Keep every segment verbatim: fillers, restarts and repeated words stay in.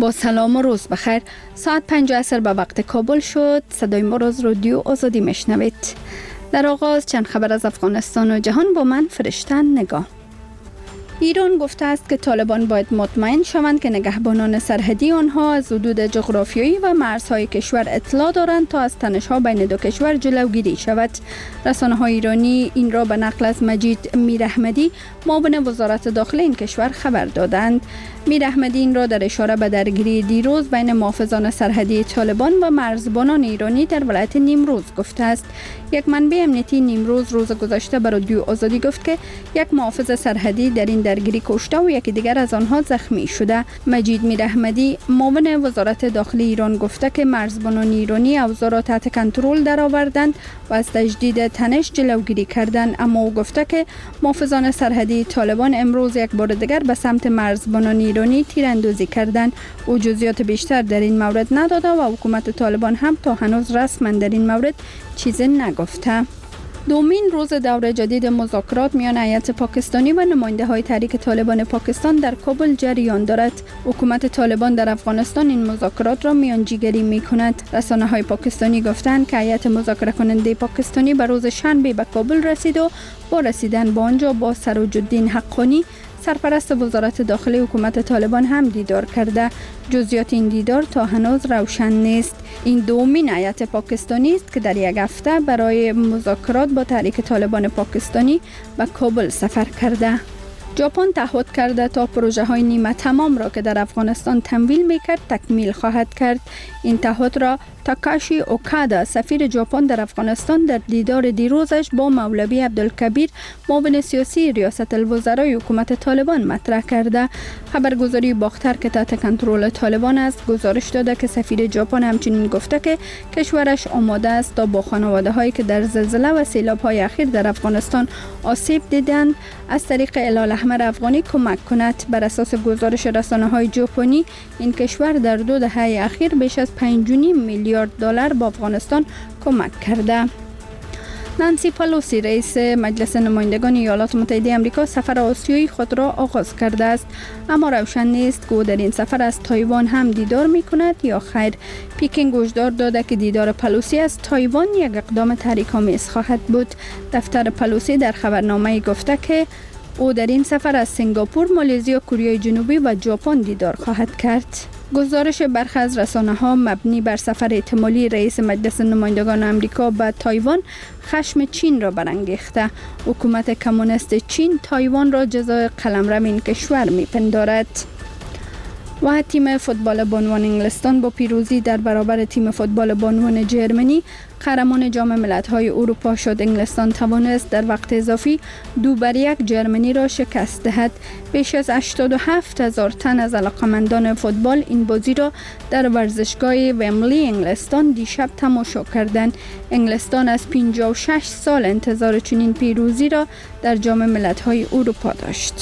با سلام و روز بخیر. ساعت پنج عصر به وقت کابل شد. صدای ما روز رادیو آزادی میشنوید. در آغاز چند خبر از افغانستان و جهان با من فرشته نگاه. ایران گفته است که طالبان باید مطمئن شوند که نگهبانان سرحدی آنها از حدود جغرافیایی و مرزهای کشور اطلاع دارند تا از تنش‌ها بین دو کشور جلوگیری شود. رسانه‌های ایرانی این را به نقل از مجید میراحمدی، معاون وزارت داخلی این کشور خبر دادند. میراحمدی این را در اشاره به درگیری دیروز بین محافظان سرحدی طالبان و مرزبانان ایرانی در ولایت نیمروز گفته است. یک منبع امنیتی نیمروز روز گذشته به رادیو آزادی گفت که یک محافظ سرحدی در این درگیری کشته و یکی دیگر از آنها زخمی شده. مجید میراحمدی، معاون وزارت داخلی ایران گفته که مرزبانان ایرانی اوضاع را تحت کنترل درآوردند و از تجدید تنش جلوگیری کردند، اما او گفته که محافظان سرحدی طالبان امروز یک بار دیگر به سمت مرزبانان ایرانی تیراندازی کردند. او جزئیات بیشتر در این مورد نداده و حکومت طالبان هم تا هنوز رسما در این مورد چیزی نگفته. دومین روز دور جدید مذاکرات میان هیئت پاکستانی و نماینده های تحریک طالبان پاکستان در کابل جریان دارد. حکومت طالبان در افغانستان این مذاکرات را میانجیگری می کند. رسانه های پاکستانی گفتند که هیئت مذاکره کننده پاکستانی به روز شنبه به کابل رسید و با رسیدن به آنجا با سروج الدین حقانی، سرپرست وزارت داخلی حکومت طالبان هم دیدار کرده. جزئیات این دیدار تا هنوز روشن نیست. این دومین هیئت پاکستانی است که در یک هفته برای مذاکرات با تحریک طالبان پاکستانی به کابل سفر کرده. ژاپن تعهد کرده تا پروژه های نیمه تمام را که در افغانستان تمویل میکرد تکمیل خواهد کرد. این تعهد را تاکاشی اوکادا، سفیر ژاپن در افغانستان، در دیدار دیروزش با مولوی عبدالکبیر، معاون سیاسی ریاست الوزرای حکومت طالبان مطرح کرده. خبرگزاری باختر که تحت کنترل طالبان است گزارش داده که سفیر ژاپن همچنین گفته که کشورش آماده است تا با خانواده هایی که در زلزله و سیلاب های اخیر در افغانستان آسیب دیدند از طریق هلال احمر افغانی کمک کند. بر اساس گزارش رسانه های ژاپنی، این کشور در دو دهه اخیر بیش از پنج و نیم میلیارد دلار با افغانستان کمک کرده. نانسی پلوسی، رئیس مجلس نمایندگان ایالات متحده آمریکا، سفر آسیایی خود را آغاز کرده است، اما روشن نیست که او در این سفر از تایوان هم دیدار می کند یا خیر. پیکینگ هشدار داده که دیدار پلوسی از تایوان یک اقدام تحریک‌آمیز خواهد بود. دفتر پلوسی در خبرنامه گفته که او در این سفر از سنگاپور، مالزی، کره جنوبی و ژاپن دیدار خواهد کرد. گزارش برخی از رسانه‌ها مبنی بر سفر احتمالی رئیس مجلس نمایندگان آمریکا به تایوان خشم چین را برانگیخته. حکومت کمونیست چین تایوان را جزای قلمرو این کشور می‌پندارد. و تیم فوتبال بانوان انگلستان با پیروزی در برابر تیم فوتبال بانوان جرمنی قهرمان جام ملت‌های اروپا شد. انگلستان توانست در وقت اضافی دو بر یک جرمنی را شکست دهد. بیش از هشتاد و هفت هزار تن از علاقه‌مندان فوتبال این بازی را در ورزشگاه ومبلی انگلستان دیشب تماشا کردند. انگلستان از پنجاه و شش سال انتظار چنین پیروزی را در جام ملت‌های اروپا داشت.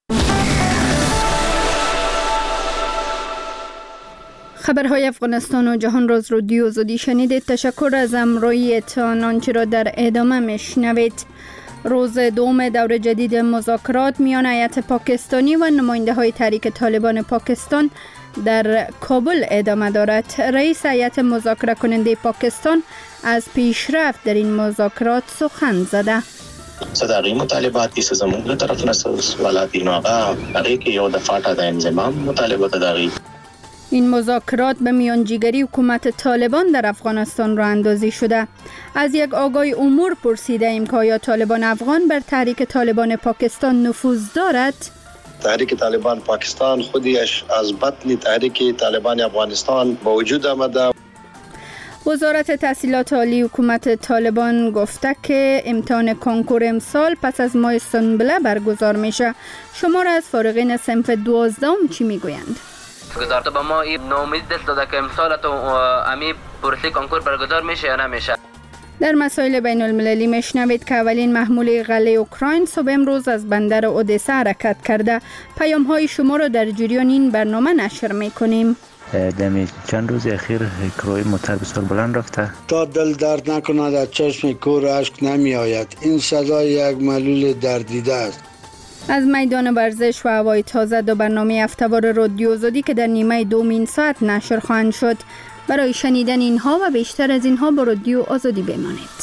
خبرهای افغانستان و جهان روز رادیو آزادی شنیدید. تشکر از همراهیتان. آنچه را در ادامه میشنوید. روز دوم دور جدید مذاکرات میان هیئت پاکستانی و نماینده های تحریک طالبان پاکستان در کابل ادامه دارد. رئیس هیئت مذاکره کننده پاکستان از پیشرفت در این مذاکرات سخن زده. صداقی مطالباتی سے زمونږ له طرف نه سوالات دي، نو هغه هغې کې یو د فاټا د انضمام مطالبه دغې. این مذاکرات به میانجیگری حکومت طالبان در افغانستان راه اندازی شده. از یک آگاه امور پرسیده ایم که آیا طالبان افغان بر تحریک طالبان پاکستان نفوذ دارد؟ تحریک طالبان پاکستان خودش از بطن تحریک طالبان افغانستان با وجود آمده. وزارت تحصیلات عالی حکومت طالبان گفته که امتحان کنکور امسال پس از ماه سنبله برگزار میشه. شمار از فارغین صنف دوازدهم چی میگویند؟ گزارده با ما این نومید دست داده که امسال تو امی پرسی کنکور برگزار میشه یا نمیشه. در مسائل بین المللی میشنوید که اولین محموله غله اوکراین صبح امروز از بندر اودسا حرکت کرده. پیام های شما را در جریان این برنامه نشر میکنیم. دمی چند روز اخیر کروی موتر بسیار بلند رفته. تا دل درد نکند از چشم کور اشک نمی آید. این صدای یک معلول دردیده است. از میدان ورزش و هوای تازه دو برنامه هفته‌وار رادیو آزادی که در نیمه دومین ساعت نشر خواهند شد. برای شنیدن اینها و بیشتر از اینها با رادیو آزادی بمانید.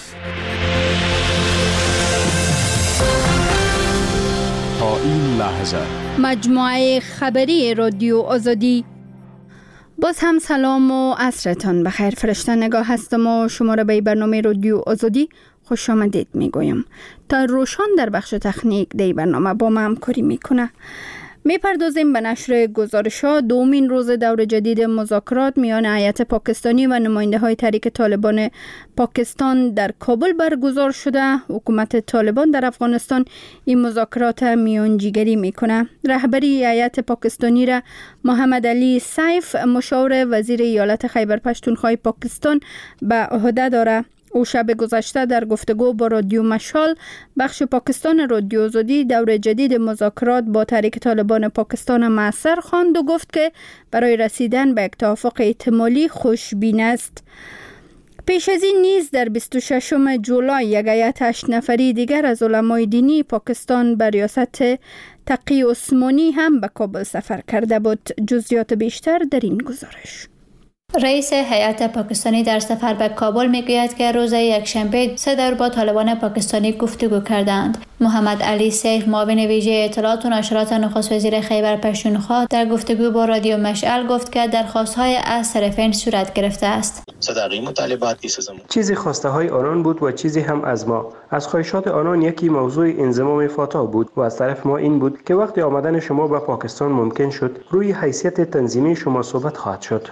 تا این لحظه مجموعه خبری رادیو آزادی. باز هم سلام و عصرتان بخیر. فرشته نگاه هستم و شما را به برنامه رادیو آزادی خوش آمدید میگویم. تا روشان در بخش تکنیک دی برنامه با ما همکاری میکنه. میپردازیم به نشر گزارش‌ها. دومین روز دور جدید مذاکرات میان هیئت پاکستانی و نماینده های تحریک طالبان پاکستان در کابل برگزار شده. حکومت طالبان در افغانستان این مذاکرات میانجیگری میکنه. رهبری هیئت پاکستانی را محمد علی سیف، مشاور وزیر ایالت خیبر پختونخوا پاکستان، به عهده داره. او شب گذشته در گفتگو با رادیو مشال بخش پاکستان رادیو آزادی دور جدید مذاکرات با تحریک طالبان پاکستان مؤثر خواند و گفت که برای رسیدن به یک توافق احتمالی خوشبین است. پیش از این نیز در بیست و ششم جولای یک هیئت هشت نفری دیگر از علمای دینی پاکستان به ریاست تقی عثمانی هم به کابل سفر کرده بود. جزئیات بیشتر در این گزارش. رئیس هیئت پاکستانی در سفر به کابل میگوید که روز یکشنبه سه دور با طالبان پاکستانی گفتگو کردند. محمد علی سیف، معاون ویژه اطلاعات و نشرات نخست وزیر خیبر پختونخوا، در گفتگو با رادیو مشعل گفت که درخواست‌های از طرفین صورت گرفته است. چیزی خواسته های آنان بود و چیزی هم از ما. از خواهشات آنان یکی موضوع انضمام فاتا بود و از طرف ما این بود که وقتی آمدن شما به پاکستان ممکن شد، روی حیثیت تنظیمی شما صحبت خواهد شد.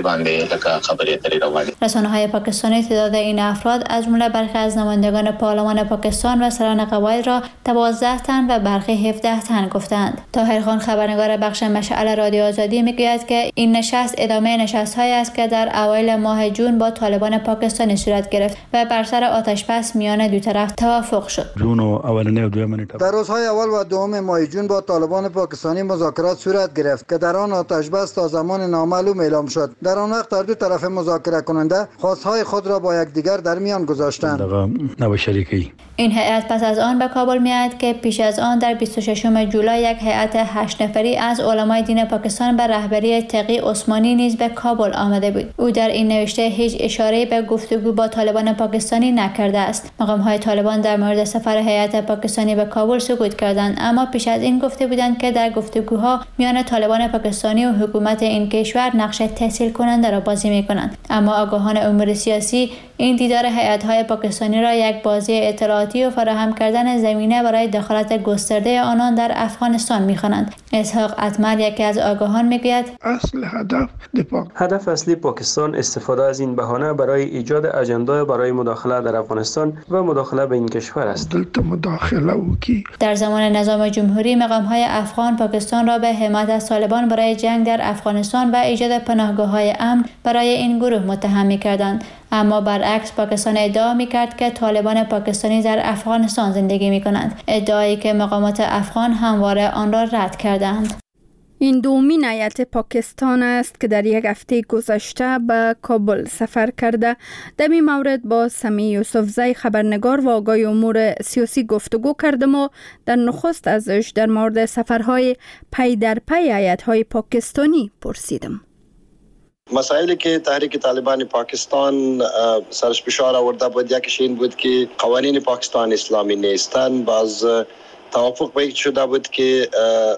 رسانه‌های پاکستانی تعداد این افراد از جمله برخی از نمایندگان پارلمان پاکستان و سران قبایل را دوازده تن و برخی هفده تن گفتند. طاهر خان، خبرنگار بخش مشعل رادیو آزادی، میگوید که این نشست ادامه نشست‌هایی است که در اوایل ماه جون با طالبان پاکستانی صورت گرفت و بر سر آتش‌بس میان دو طرف توافق شد. جون و اولنی و دومین در روزهای اول و دوم ماه جون با طالبان پاکستانی مذاکرات صورت گرفت که در آن آتش‌بس تا زمان نامعلوم اعلام شد. در آن وقت هر دو طرف مذاکره کننده خواستهای خود را با یکدیگر در میان گذاشتند. نو شریکی این هیئت پس از آن به کابل میاد که پیش از آن در بیست و ششم جولای یک هیئت هشت نفری از علمای دین پاکستان به رهبری تقی عثمانی نیز به کابل آمده بود. او در این نوشته هیچ اشاره به گفتگو با طالبان پاکستانی نکرده است. مقام‌های طالبان در مورد سفر هیئت پاکستانی به کابل سکوت کردند، اما پیش از این گفته بودند که در گفتگوها میان طالبان پاکستانی و حکومت این کشور نقش تسهیل کننده را بازی می‌کنند. اما آگاهان امور سیاسی این دیدار هیئت‌های پاکستانی را یک بازی اطلاعاتی و فراهم کردن زمینه برای دخالت گسترده آنان در افغانستان می‌خوانند. اسحاق اتمر، یکی از آگاهان، میگوید اصل هدف دفاع. هدف اصلی پاکستان استفاده از این بهانه برای ایجاد اجندا برای مداخله در افغانستان و مداخله به این کشور است. دلته مداخله وکي. در زمان نظام جمهوری مقام‌های افغان پاکستان را به حمایت از طالبان برای جنگ در افغانستان و ایجاد پناهگاه‌های امن برای این گروه متهم می‌کردند. اما برعکس پاکستان ادعا می‌کرد که طالبان پاکستانی در افغانستان زندگی می‌کنند، ادعایی که مقامات افغان همواره آن را رد کردند. این دومین هیئت پاکستان است که در یک هفته گذشته به کابل سفر کرده. در این مورد با سمی یوسفزی، خبرنگار و آگاه امور سیاسی گفتگو کردم و در نخست ازش در مورد سفرهای پی در پی هیئت‌های پاکستانی پرسیدم. مسائلی که تحریک طالبان پاکستان سرش فشار آورده بود، یکیش این بود که قوانین پاکستان اسلامی نیستند. باز توافق به این شده بود که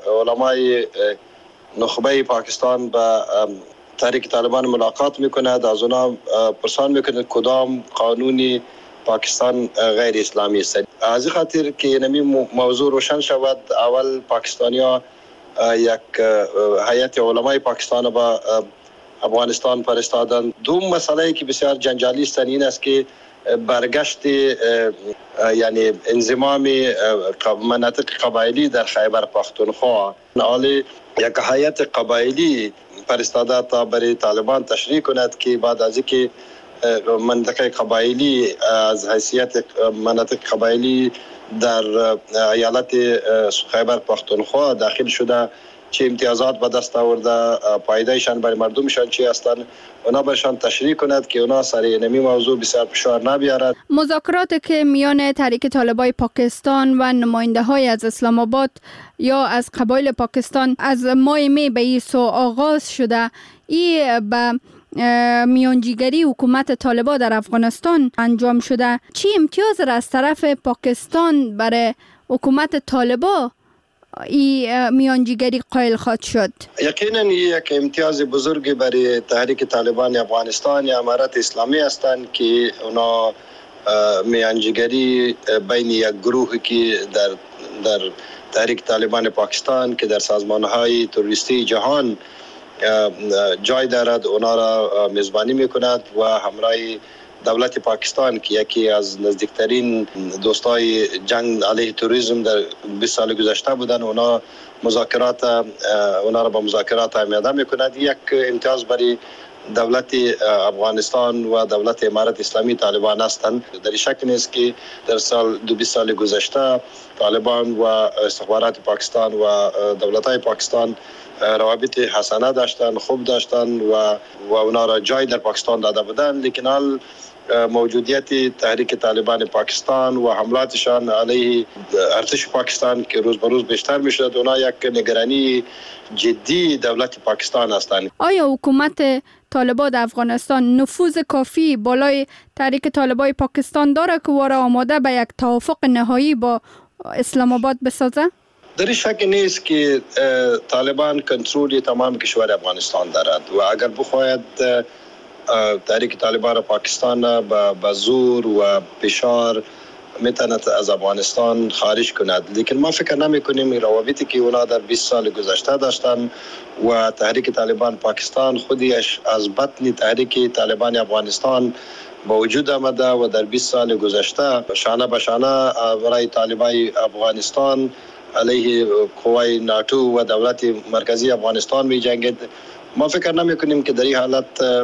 علمای نخبه پاکستان با تحریک طالبان ملاقات میکند، از اونا پرسان میکند کدام قانونی پاکستان غیر اسلامی است. از این خاطر که نمی موضوع روشن شود، اول پاکستانیا یک هیئت علمای پاکستان با افغانستان فرستادند. دوم مسئله که بسیار جنجالی است این است که برگشت یعنی انضمام مناطق قبایلی در خیبر پختونخوا، حالی یک هیئت قبایلی فرستاده تا برای طالبان تشریح کند که بعد از اینکه منطقه قبایلی از حیثیت مناطق قبایلی در ایالت خیبر پختونخوا داخل شده، چه امتیازات به دست آورده، پایدهشان برای مردمشان چی هستند، اونا برشان تشریح کند که اونا سر نمی موضوع بسیار فشار نبیارد. مذاکرات که میان تحریک طالبان پاکستان و نماینده های از اسلام آباد یا از قبایل پاکستان از ماه می به این سو آغاز شده، ای به میانجیگری حکومت طالبان در افغانستان انجام شده. چی امتیاز را از طرف پاکستان برای حکومت طالبان این میانجیگری قائل خواهد شد؟ یقینا یک امتیاز بزرگی برای تحریک طالبان افغانستان یا امارت اسلامی هستند که اونا میانجیگری بین یک گروهی که در در تحریک طالبان پاکستان که در سازمان‌های تروریستی جهان جای دارد، اونا را میزبانی میکند و همراه دولت پاکستان که یکی از نزدیکترین دوستای جنگ علیه تروریسم در بیست سال گذشته بودن، اونا مذاکرات اونا را با مذاکرات آماده میکند. یک امتیاز برای دولت افغانستان و دولت امارت اسلامی طالبان هستند. در شک نیست که در سال دو بیست سال گذشته طالبان و استخبارات پاکستان و دولت‌های پاکستان روابط حسنه داشتن، خوب داشتن و و اونا را جای در پاکستان داده بودند. لیکن حال موجودیت تحریک طالبان پاکستان و حملاتشان علیه ارتش پاکستان که روز به روز بیشتر میشد، اونا یک نگرانی جدی دولت پاکستان هستند. آیا حکومت طالبان افغانستان نفوذ کافی بالای تحریک طالبان پاکستان داره که واره آماده به یک توافق نهایی با اسلام آباد بسازه؟ در شک نیست که طالبان کنترل تمام کشور افغانستان دارد و اگر بخواهد تحریک طالبان پاکستان با زور و فشار میتواند از افغانستان خارج کند. لیکن ما فکر نمی کنیم روابطی که اونا در بیست سال گذشته داشتن و تحریک طالبان پاکستان خودش از بطن تحریک طالبان افغانستان با وجود آمده و در بیست سال گذشته شانه به شانه برای طالبان افغانستان علیه قوای ناتو و دولت مرکزی افغانستان می جنگید. ما فکر نمی کنیم که در این حالت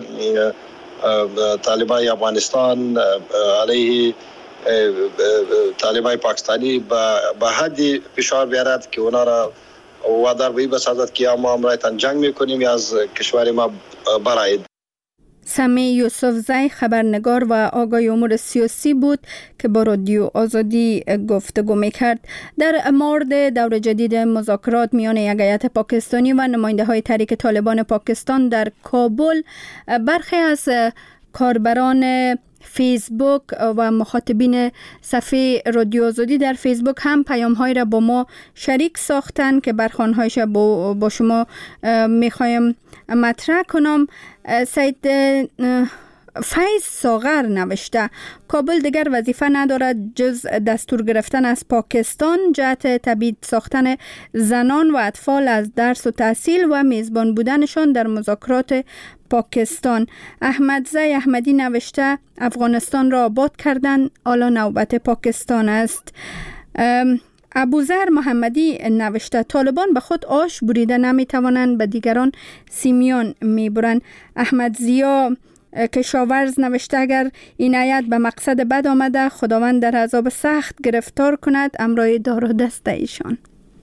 طالبان افغانستان علیه طالبان پاکستانی به حدی فشار بیارد که اونا را وادار به این بسازد که ما امرایتان جنگ میکنیم یا از کشور ما برایید. سمی یوسفزی خبرنگار و آگاه امور سیاسی بود که با رادیو آزادی گفتگو میکرد. در مورد دور جدید مذاکرات میان یک هیئت پاکستانی و نماینده های تحریک طالبان پاکستان در کابل، برخی از کاربران فیسبوک و مخاطبین صفحه رادیو آزادی در فیسبوک هم پیام های را با ما شریک ساختن که برخوانهایش با, با شما میخوایم مطرح کنم. سید فیض ساغر نوشته: کابل دیگر وظیفه ندارد جز دستور گرفتن از پاکستان جهت تبعید ساختن زنان و اطفال از درس و تحصیل و میزبان بودنشان در مذاکرات پاکستان. احمدزی احمدی نوشته: افغانستان را آباد کردن، حالا نوبت پاکستان است. ابوذر محمدی نوشته: طالبان به خود آش بریده نمیتوانند، به دیگران سیمیان میبرند. احمد زیا کشاورز نوشته: اگر این هیئت به مقصد بد آمده، خداوند در عذاب سخت گرفتار کند امرای دار و دست ایشان.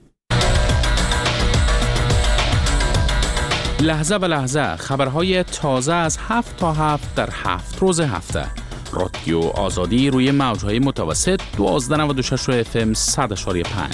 لحظه به لحظه خبرهای تازه از هفت تا هفت در هفت روز هفته. رادیو آزادی روی موجهای متوسط دوازده و نود و شش اف ام صد اشاری پنج.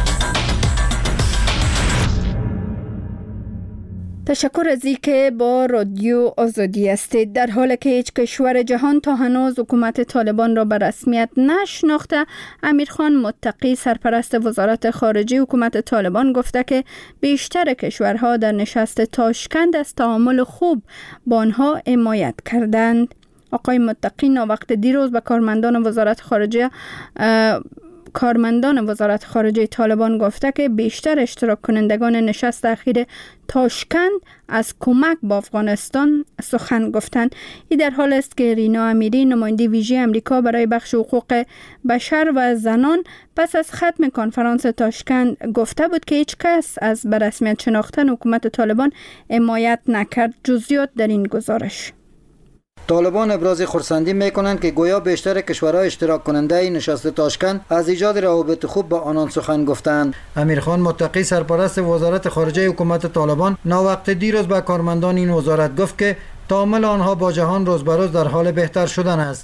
تشکر از اینکه با رادیو آزادی هستید. در حالی که هیچ کشور جهان تا هنوز حکومت طالبان را به رسمیت نشناخته، امیرخان متقی سرپرست وزارت خارجه حکومت طالبان گفته که بیشتر کشورها در نشست تاشکند از تعامل خوب با آنها حمایت کردند. آقای متقی ناوقت دیروز به کارمندان وزارت خارجه کارمندان وزارت خارجه طالبان گفته که بیشتر اشتراک کنندگان نشست اخیر تاشکند از کمک با افغانستان سخن گفتند. این در حال است که رینا امیری نماینده ویژه امریکا برای بخش حقوق بشر و زنان پس از ختم کنفرانس تاشکند گفته بود که هیچ کس از به رسمیت شناختن حکومت طالبان حمایت نکرد. جزئیات در این گزارش. طالبان ابراز خرسندی میکنند که گویا بیشتر کشورهای اشتراک کننده نشست تاشکند از ایجاد روابط خوب با آنان سخن گفتند. امیرخان متقی سرپرست وزارت خارجه حکومت طالبان ناوقت دیروز به کارمندان این وزارت گفت که تعامل آنها با جهان روز به روز در حال بهتر شدن است.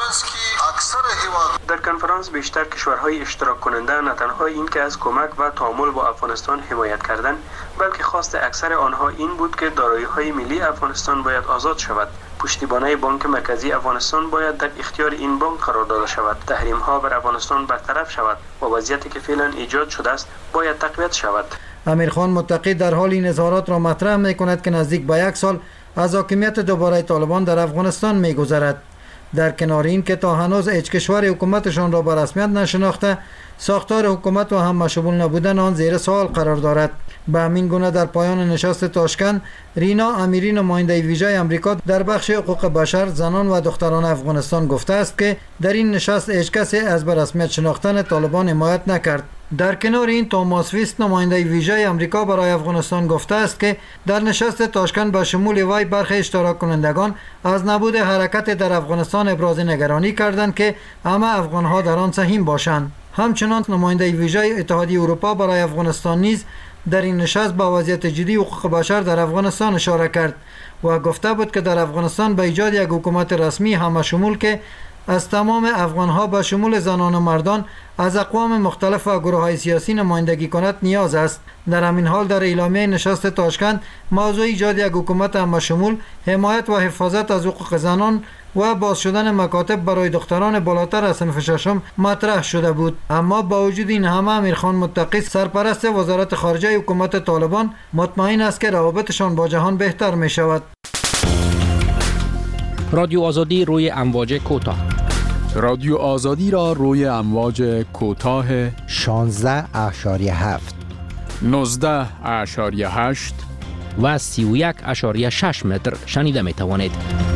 در کنفرانس بیشتر کشورهای اشتراک کننده نه تنها این که از کمک و تعامل با افغانستان حمایت کردند، بلکه خواست اکثر آنها این بود که دارایی‌های ملی افغانستان باید آزاد شود. پشتیبانی بانک مرکزی افغانستان باید در اختیار این بانک قرار داده شود. تحریم‌ها بر افغانستان برطرف شود و وضعیتی که فعلا ایجاد شده است باید تقویت شود. امیرخان متقی در حال این اظهارات را مطرح می‌کند که نزدیک به یک سال از حاکمیت دوباره طالبان در افغانستان می‌گذرد. در کنار این که تا هنوز هیچ کشور حکومتشان را به رسمیت نشناخته، ساختار حکومت و هم مشمول نبودن آن زیر سوال قرار دارد. به همین گونه در پایان نشست تاشکند، رینا امیری نماینده ویژه آمریکا در بخش حقوق بشر، زنان و دختران افغانستان گفته است که در این نشست هیچ کسی از به رسمیت شناختن طالبان حمایت نکرد. در کنار این توماس ویست نماینده ویژه آمریکا برای افغانستان گفته است که در نشست تاشکند به شمول وی برخی اشتراک کنندگان از نبود حرکت در افغانستان ابراز نگرانی کردند که همه افغانها در آن سهیم باشند. همچنان نماینده ویژه اتحادیه اروپا برای افغانستان نیز در این نشست با وضعیت جدی حقوق بشر در افغانستان اشاره کرد و گفته بود که در افغانستان به ایجاد یک حکومت رسمی همه شمول که از تمام افغانها به شمول زنان و مردان از اقوام مختلف و گروه‌های سیاسی نمایندگی کند نیاز است. در همین حال در اعلامیه نشست تاشکند موضوع ایجاد یک حکومت همه شمول، حمایت و حفاظت از حقوق زنان و باز شدن مکاتب برای دختران بالاتر از صنف ششم مطرح شده بود. اما با وجود این همه امیرخان متقی سرپرست وزارت خارجه حکومت طالبان مطمئن است که روابطشان با جهان بهتر می شود. رادیو آزادی روی امواج کوتاه. رادیو آزادی را روی امواج کوتاه شانزده اشاریه هفت، نوزده اشاریه هشت و سی و یک اشاریه شش متر شنیده می توانید.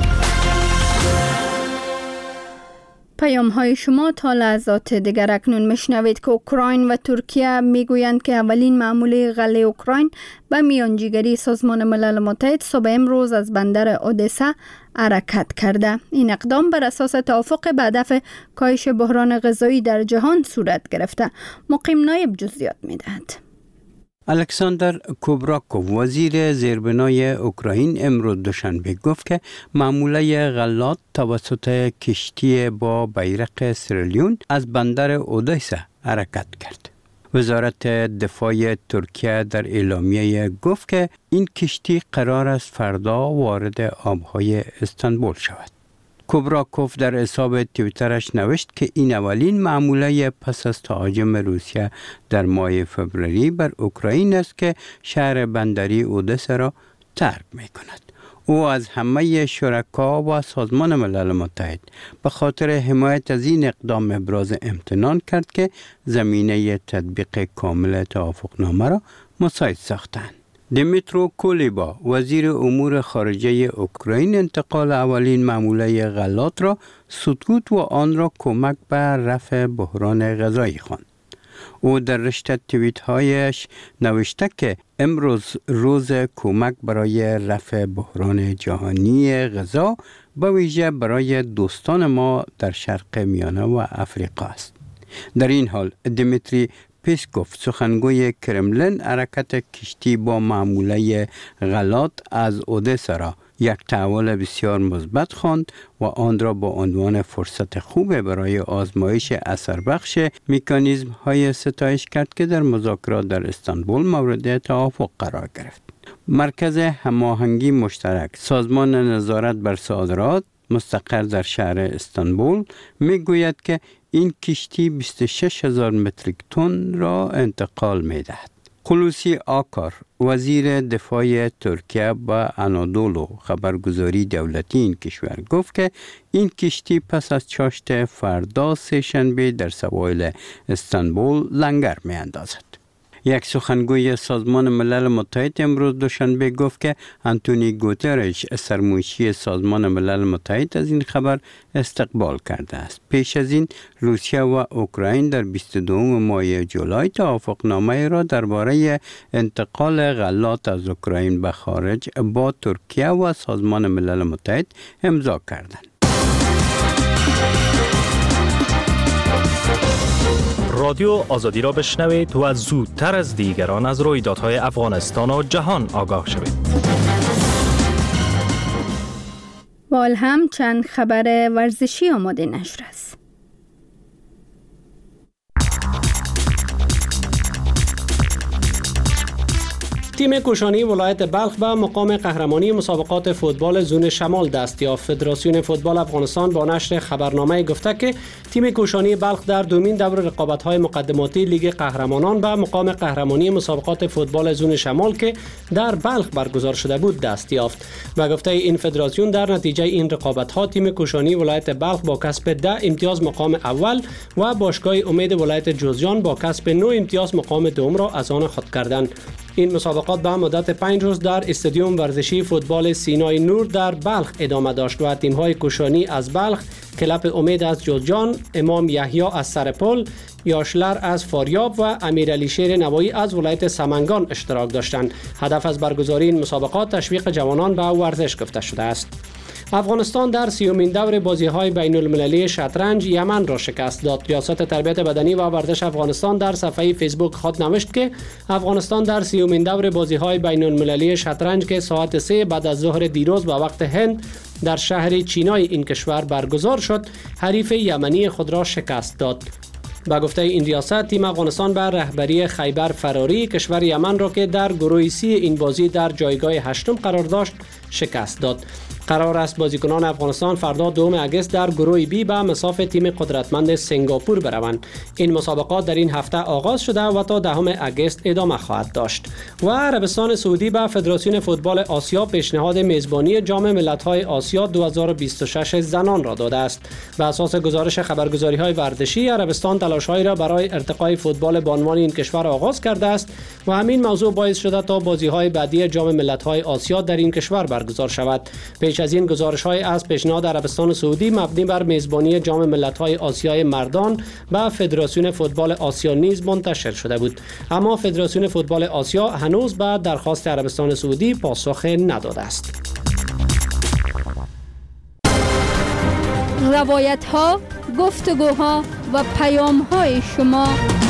پیام های شما تا لحظات دیگر اکنون میشنوید که اوکراین و ترکیه میگویند که اولین معموله غله اوکراین به میانجیگری سازمان ملل متحد صبح امروز از بندر اودسا حرکت کرده. این اقدام بر اساس توافق به هدف کاهش بحران غذایی در جهان صورت گرفته. مقیم نایب جزئیات میدهد. الکساندر کوبراکوف وزیر زیربنای اوکراین امروز دوشنبه گفت که معموله غلات توسط کشتی با بیرق سیرالیون از بندر اودسا حرکت کرد. وزارت دفاع ترکیه در اعلامیه گفت که این کشتی قرار است فردا وارد آبهای استانبول شود. کوبراکوف در حساب توییترش نوشت که این اولین معموله پس از تهاجم روسیه در ماه فوریه بر اوکراین است که شهر بندری اودسا را ترک می کند. او از همه شرکا و سازمان ملل متحد به خاطر حمایت از این اقدام ابراز امتنان کرد که زمینه تطبیق کامل توافقنامه را مساعد ساختند. دیمیترو کولیبا وزیر امور خارجه اوکراین انتقال اولین معموله غلات را سکوت و آن را کمک به رفع بحران غذایی خواند. او در رشته توییت هایش نوشته که امروز روز کمک برای رفع بحران جهانی غذا به ویژه برای دوستان ما در شرق میانه و افریقا است. در این حال دیمیتری پیسکوف سخنگوی کرملین حرکت کشتی با معموله غلات از اودسا را یک تحول بسیار مثبت خواند و آن را با عنوان فرصت خوب برای آزمایش اثر بخش مکانیزم های ستایش کرد که در مذاکرات در استانبول مورد توافق قرار گرفت. مرکز هماهنگی مشترک سازمان نظارت بر صادرات مستقر در شهر استانبول میگوید که این کشتی بیست و شش هزار متریک تن را انتقال می‌دهد. خلوصی آکار وزیر دفاع ترکیه با انادولو خبرگزاری دولتی این کشور گفت که این کشتی پس از چاشت فردا سه‌شنبه در سواحل استانبول لنگر می‌اندازد. یک سخنگوی سازمان ملل متحد امروز دوشنبه گفت که آنتونی گوترش سرمنشی سازمان ملل متحد از این خبر استقبال کرده است. پیش از این روسیه و اوکراین در بیست و دوم ماه جولای توافقنامه را درباره انتقال غلات از اوکراین به خارج با ترکیه و سازمان ملل متحد امضا کردند. رادیو آزادی را بشنوید و زودتر از دیگران از رویدادهای افغانستان و جهان آگاه شوید. و هم چند خبر ورزشی آماده نشر است. تیم کوشانی ولایت بلخ به مقام قهرمانی مسابقات فوتبال زون شمال دست یافت. فدراسیون فوتبال افغانستان با نشر خبرنامه گفته که تیم کوشانی بلخ در دومین دور رقابت‌های مقدماتی لیگ قهرمانان به مقام قهرمانی مسابقات فوتبال زون شمال که در بلخ برگزار شده بود دست یافت. به گفته این فدراسیون در نتیجه این رقابت‌ها تیم کوشانی ولایت بلخ با کسب ده امتیاز مقام اول و باشگاه امید ولایت جوزجان با کسب نه امتیاز مقام دوم را از آن خود کردند. این مسابقات به مدت پنج روز در استادیوم ورزشی فوتبال سینای نور در بلخ ادامه داشت و تیم‌های کوشانی از بلخ، کلب امید از جوزجان، امام یحیی از سرپل، یاشلر از فاریاب و امیرعلی شیر نوایی از ولایت سمنگان اشتراک داشتند. هدف از برگزاری این مسابقات تشویق جوانان به ورزش گفته شده است. افغانستان در سیومین دور بازی‌های بین‌المللی شطرنج یمن را شکست داد. ریاست تربیت بدنی و ورزش افغانستان در صفحه فیسبوک خود نوشت که افغانستان در سیومین دور بازی‌های بین‌المللی شطرنج که ساعت سه بعد از ظهر دیروز به وقت هند در شهر چینای این کشور برگزار شد، حریف یمنی خود را شکست داد. با گفته این ریاست تیم افغانستان بر رهبری خیبر فراری کشور یمن را که در گروه سی این بازی در جایگاه هشتم قرار داشت شکست داد. قرار است بازیکنان افغانستان فردا دوم اگست در گروه بی به مصاف تیم قدرتمند سنگاپور بروند. این مسابقات در این هفته آغاز شده و تا دهم اگست ادامه خواهد داشت. و عربستان سعودی به فدراسیون فوتبال آسیا پیشنهاد میزبانی جام ملت‌های آسیا دو هزار و بیست و شش زنان را داده است. بر اساس گزارش خبرگزاری‌های ورزشی عربستان تلاش‌هایی را برای ارتقای فوتبال به عنوان این کشور آغاز کرده است و همین موضوع باعث شده تا بازی‌های بعدی جام ملت‌های آسیا در این کشور برگزار شود. پیش از این گزارش‌های از پیشنهاد عربستان سعودی مبنی بر میزبانی جام ملت‌های آسیای مردان به فدراسیون فوتبال آسیا نیز منتشر شده بود، اما فدراسیون فوتبال آسیا هنوز به درخواست عربستان سعودی پاسخ نداده است. روایت‌ها، گفتگوها و پیام‌های شما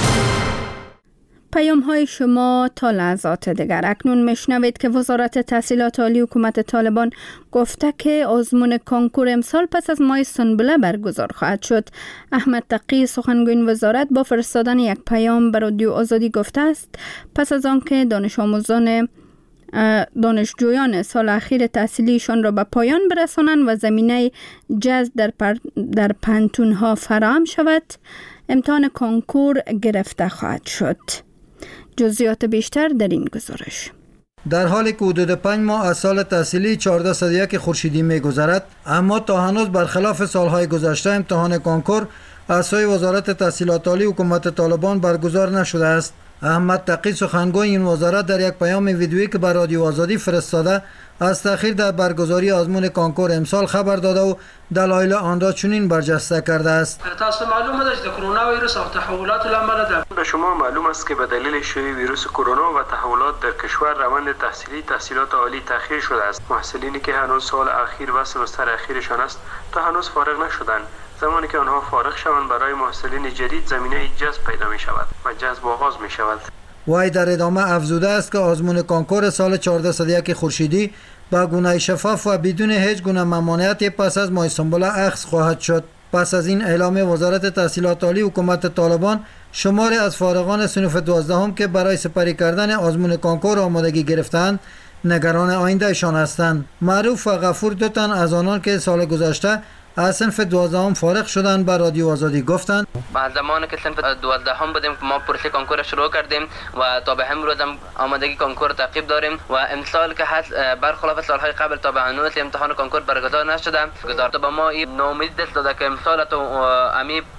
پیام های شما تا لحظات دیگر. اکنون میشنوید که وزارت تحصیلات عالی حکومت طالبان گفته که آزمون کنکور امسال پس از ماه سنبله برگزار خواهد شد. احمد تقی سخنگوی وزارت با فرستادن یک پیام به رادیو آزادی گفته است پس از آنکه دانش آموزان دانشجویان سال اخیر تحصیلیشان را به پایان برسانند و زمینه جذب در, پر... در پانتون‌ها فراهم شود، امتحان کنکور گرفته خواهد شد. جزئیات بیشتر در این گزارش. در حالی که حدود پنج ماه از سال تحصیلی چهارده صد و یک خورشیدی می‌گذرد، اما تا هنوز برخلاف سالهای گذشته امتحان کنکور از سوی وزارت تحصیلات عالی حکومت طالبان برگزار نشده است. احمد تقی سخنگوی این وزارت در یک پیام ویدیویی که به رادیو آزادی فرستاده از تأخیر در برگزاری آزمون کنکور امسال خبر داده و دلایل آن را چنین برجسته کرده است. تاسو معلومه است که کرونا ویروس او تحولات العمل به شما معلوم است که به دلیل شیوع ویروس کرونا و تحولات در کشور روند تحصیلی تحصیلات عالی تأخیر شده است. محصلینی که هنوز سال اخیر و سمستر اخیرشان است تا هنوز فارغ نشدند. زمانی که آنها فارغ شوند برای محصلین جدید زمینه جذب پیدا می شود و جذب آغاز می شود. وای در ادامه افزوده است که آزمون کنکور سال چهارده صد و یک خورشیدی با گونه شفاف و بدون هیچ گونه ممانعتی پس از ماه سنبله اخذ خواهد شد. پس از این اعلام وزارت تحصیلات عالی حکومت طالبان، شماری از فارغان صنف دوازدهم که برای سپری کردن آزمون کنکور آمادگی گرفتند نگران آیندهشان هستند. معروف و غفور دو تن از آنان که سال گذشته از صنف دوازدهم فارغ شدن به رادیو آزادی گفتند بعد زمانی که صنف دوازدهم بودیم ما پروسه کنکور شروع کردیم و تا به امروز هم آمادگی کنکور تعقیب داریم و امسال که هست برخلاف سالهای قبل تا به هنوز امتحان کنکور برگزار نشده. گزارش به ما این نومید دست داده که امسال تو امی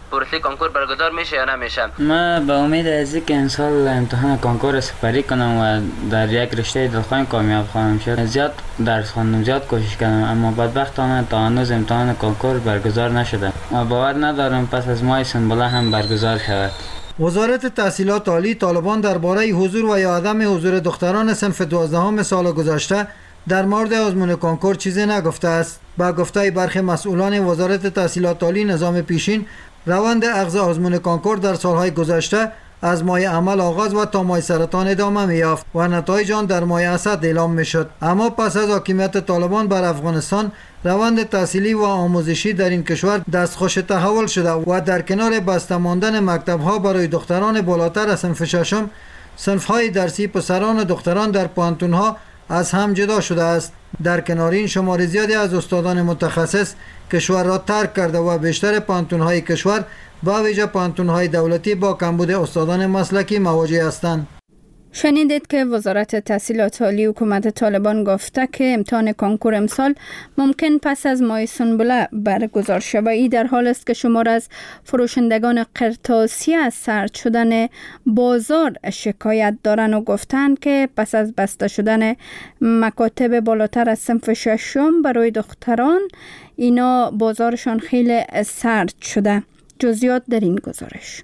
پروسه کنکور برگزار میشه یا نمیشه؟ من به امید از اینکه امسال امتحان کنکور سپری کنم و در یک رشته دلخواهی کامیاب خواهم شد. زیاد درس خواندم، زیاد کوشش کردم، اما بدبختانه تا هنوز امتحان کنکور برگزار نشده و باور ندارم پس از ماه سنبله هم برگزار شود. وزارت تحصیلات عالی طالبان درباره حضور و یا عدم حضور دختران صنف دوازدهم سال گذشته در مورد آزمون کنکور چیزی نگفته است. با گفته برخی مسئولان وزارت تحصیلات عالی نظام پیشین، روند اخذ آزمون کنکور در سالهای گذشته از ماه عمل آغاز و تا ماه سرطان ادامه می‌یافت و نتایج آن در ماه اسد اعلام می‌شد. اما پس از حاکمیت طالبان بر افغانستان، روند تحصیلی و آموزشی در این کشور دستخوش تحول شده و در کنار بسته ماندن مکتب‌ها برای دختران بالاتر از صنف ششم، صنف‌های درسی پسران و دختران در پوهنتون‌ها از هم جدا شده است. در کنار این، شمار زیادی از استادان متخصص کشور را ترک کرده و بیشتر پوهنتون‌های کشور با ویژه پوهنتون‌های دولتی با کمبود استادان مسلکی مواجه هستند. شنیدید که وزارت تحصیلات عالی حکومت طالبان گفته که امتحان کنکور امسال ممکن پس از ماه سنبله برگزار شود. این در حال است که شمار از فروشندگان قرطاسی از سرد شدن بازار شکایت دارند و گفتند که پس از بسته شدن مکاتب بالاتر از صنف ششم برای دختران، اینا بازارشان خیلی سرد شده. جزئیات در این گزارش.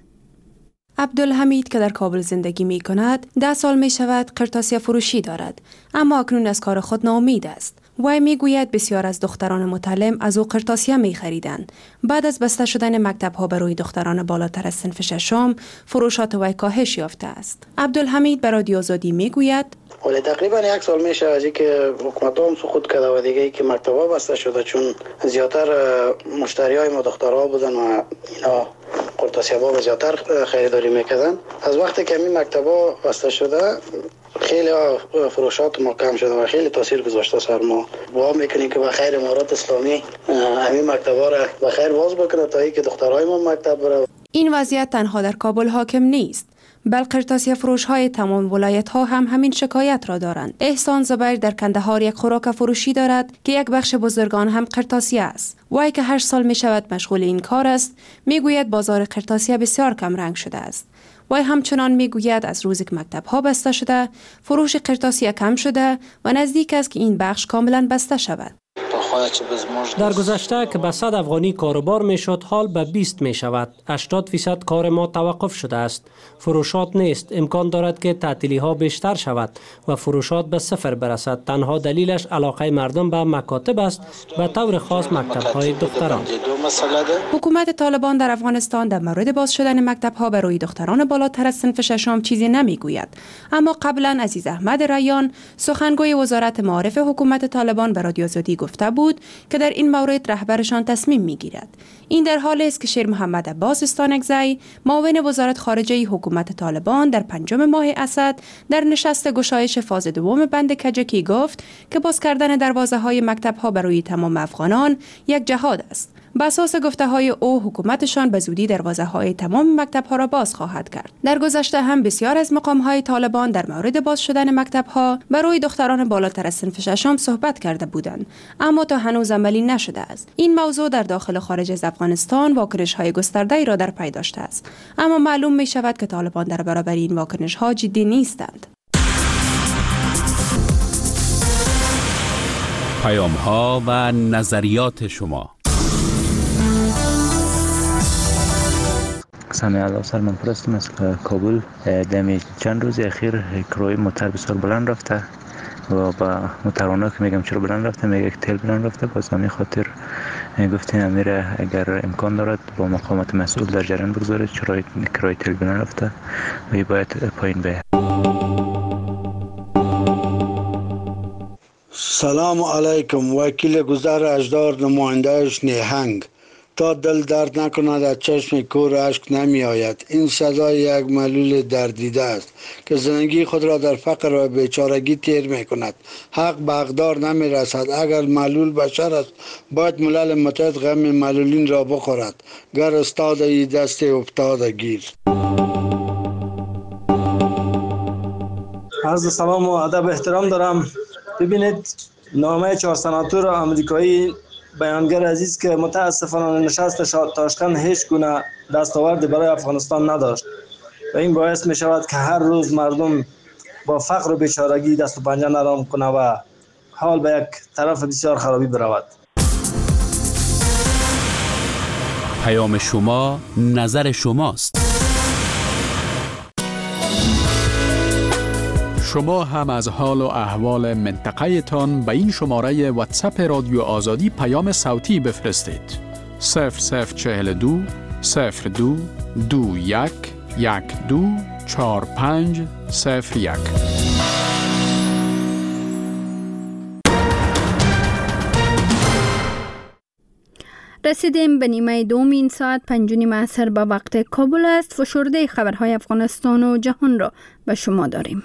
عبدالحمید که در کابل زندگی می کند، ده سال می شود قرطاسیه فروشی دارد، اما اکنون از کار خود ناامید است. وی می گوید بسیار از دختران متعلم از او قرطاسیه می خریدند. بعد از بسته شدن مکتب ها برای دختران بالاتر از صنف ششم، فروشات وی کاهش یافته است. عبدالحمید به رادیو آزادی می گوید ولی تقریبا یک سال میشه از اینکه حکومت هم سقوط کرده و دیگه ای که مکتب‌ها بسته شده، چون زیادتر مشتری های ما دخترها بودن و اینا قرطاسیه ها زیادتر خریداری میکردن. از وقتی که این مکتب‌ها بسته شده خیلی فروشات ما کم شده و خیلی تاثیر گذاشته سر ما. دعا میکنیم که بخیر امارات اسلامی همین مکتب‌ها را بخیر باز بکنه تا اینکه دخترای ما مکتب بره. این وضعیت تنها در کابل حاکم نیست، بل قرطاسیه فروش های تمام ولایت ها هم همین شکایت را دارند. احسان زبیر در کندهار یک خوراک فروشی دارد که یک بخش بزرگان هم قرطاسیه است. وی که هشت سال می شود مشغول این کار است، می گوید بازار قرطاسیه بسیار کم رنگ شده است. وی همچنان می گوید از روزی که مکتب ها بسته شده، فروش قرطاسیه کم شده و نزدیک است که این بخش کاملا بسته شود. در گذشته که به صد افغانی کاروبار می شد، حال به بیست می شود. هشتاد فیصد کار ما توقف شده است. فروشات نیست. امکان دارد که تعطیلی ها بیشتر شود و فروشات به صفر برسد. تنها دلیلش علاقه مردم به مکاتب است، به طور خاص مکتب های دختران. حکومت طالبان در افغانستان در مورد باز شدن مکتب ها برای دختران بالاتر از صنف ششم چیزی نمی گوید. اما قبلا عزیز احمد ریان، سخنگوی وزارت معارف حکومت طالبان به رادیو آزادی گفته بود که در این مورد رهبرشان تصمیم میگیرد. این در حالی است که شیر محمد عباس استانکزی، معاون وزارت خارجه حکومت طالبان، در پنجم ماه اسد در نشست گشایش فاز دوم بند کجکی گفت که باز کردن دروازه های مکتب ها برای تمام افغانان یک جهاد است. بر اساس گفته های او، حکومتشان به زودی دروازه های تمام مکتب ها را باز خواهد کرد. در گذشته هم بسیار از مقام های طالبان در مورد باز شدن مکتب ها برای دختران بالاتر از صنف ششم صحبت کرده بودند، اما تا هنوز عملی نشده است. این موضوع در داخل و خارج از افغانستان واکنش های گسترده را در پی داشته است، اما معلوم می شود که طالبان در برابر این واکنش ها جدی نیستند. پیام ها و نظریات شما. سامی الله سلمان پرستم از کابل. دمی چند روز اخیر کرای موتر بسیار بلند رفته و با موترانه که میگم چرا بلند رفته، میگه که تیل بلند رفته. باز همین خاطر گفتیم امیر اگر امکان دارد با مقامات مسئول در جریان بگذارید چرا کرای تیل بلند رفته و باید پایین بیاید. سلام علیکم. وکیل گذر اجدار، نمایندهش نیهنگ. تا دل درد نکند از چشم کور اشک نمی آید. این سزای یک معلول دردیده است که زندگی خود را در فقر و بیچارگی تیر می کند. حق به حقدار نمی رسد. اگر معلول بشر است باید ملل متحد غم معلولین را بخورد. گر استاد ای دست افتاده گیر. عرض سلام و ادب احترام دارم. ببینید، نامه چهار سناتور آمریکایی بیانگر عزیز که متاسفانه نشست تاشکند هیچ گونه دستاوردی برای افغانستان نداشت و این باعث می شود که هر روز مردم با فقر و بیچارگی دست و پنجه نرم کنه و حال به یک طرف بسیار خرابی برود. پیام شما، نظر شماست. شما هم از حال و احوال منطقه تان به این شماره واتساپ رادیو آزادی پیام صوتی بفرستید. صفر صفر چهل دو صفر دو دو یک یک دو چهار پنج صفر یک. رسیدیم به نیمه دوم این ساعت پنج و نیم عصر به وقت کابل است. فشرده خبرهای افغانستان و جهان را به شما داریم.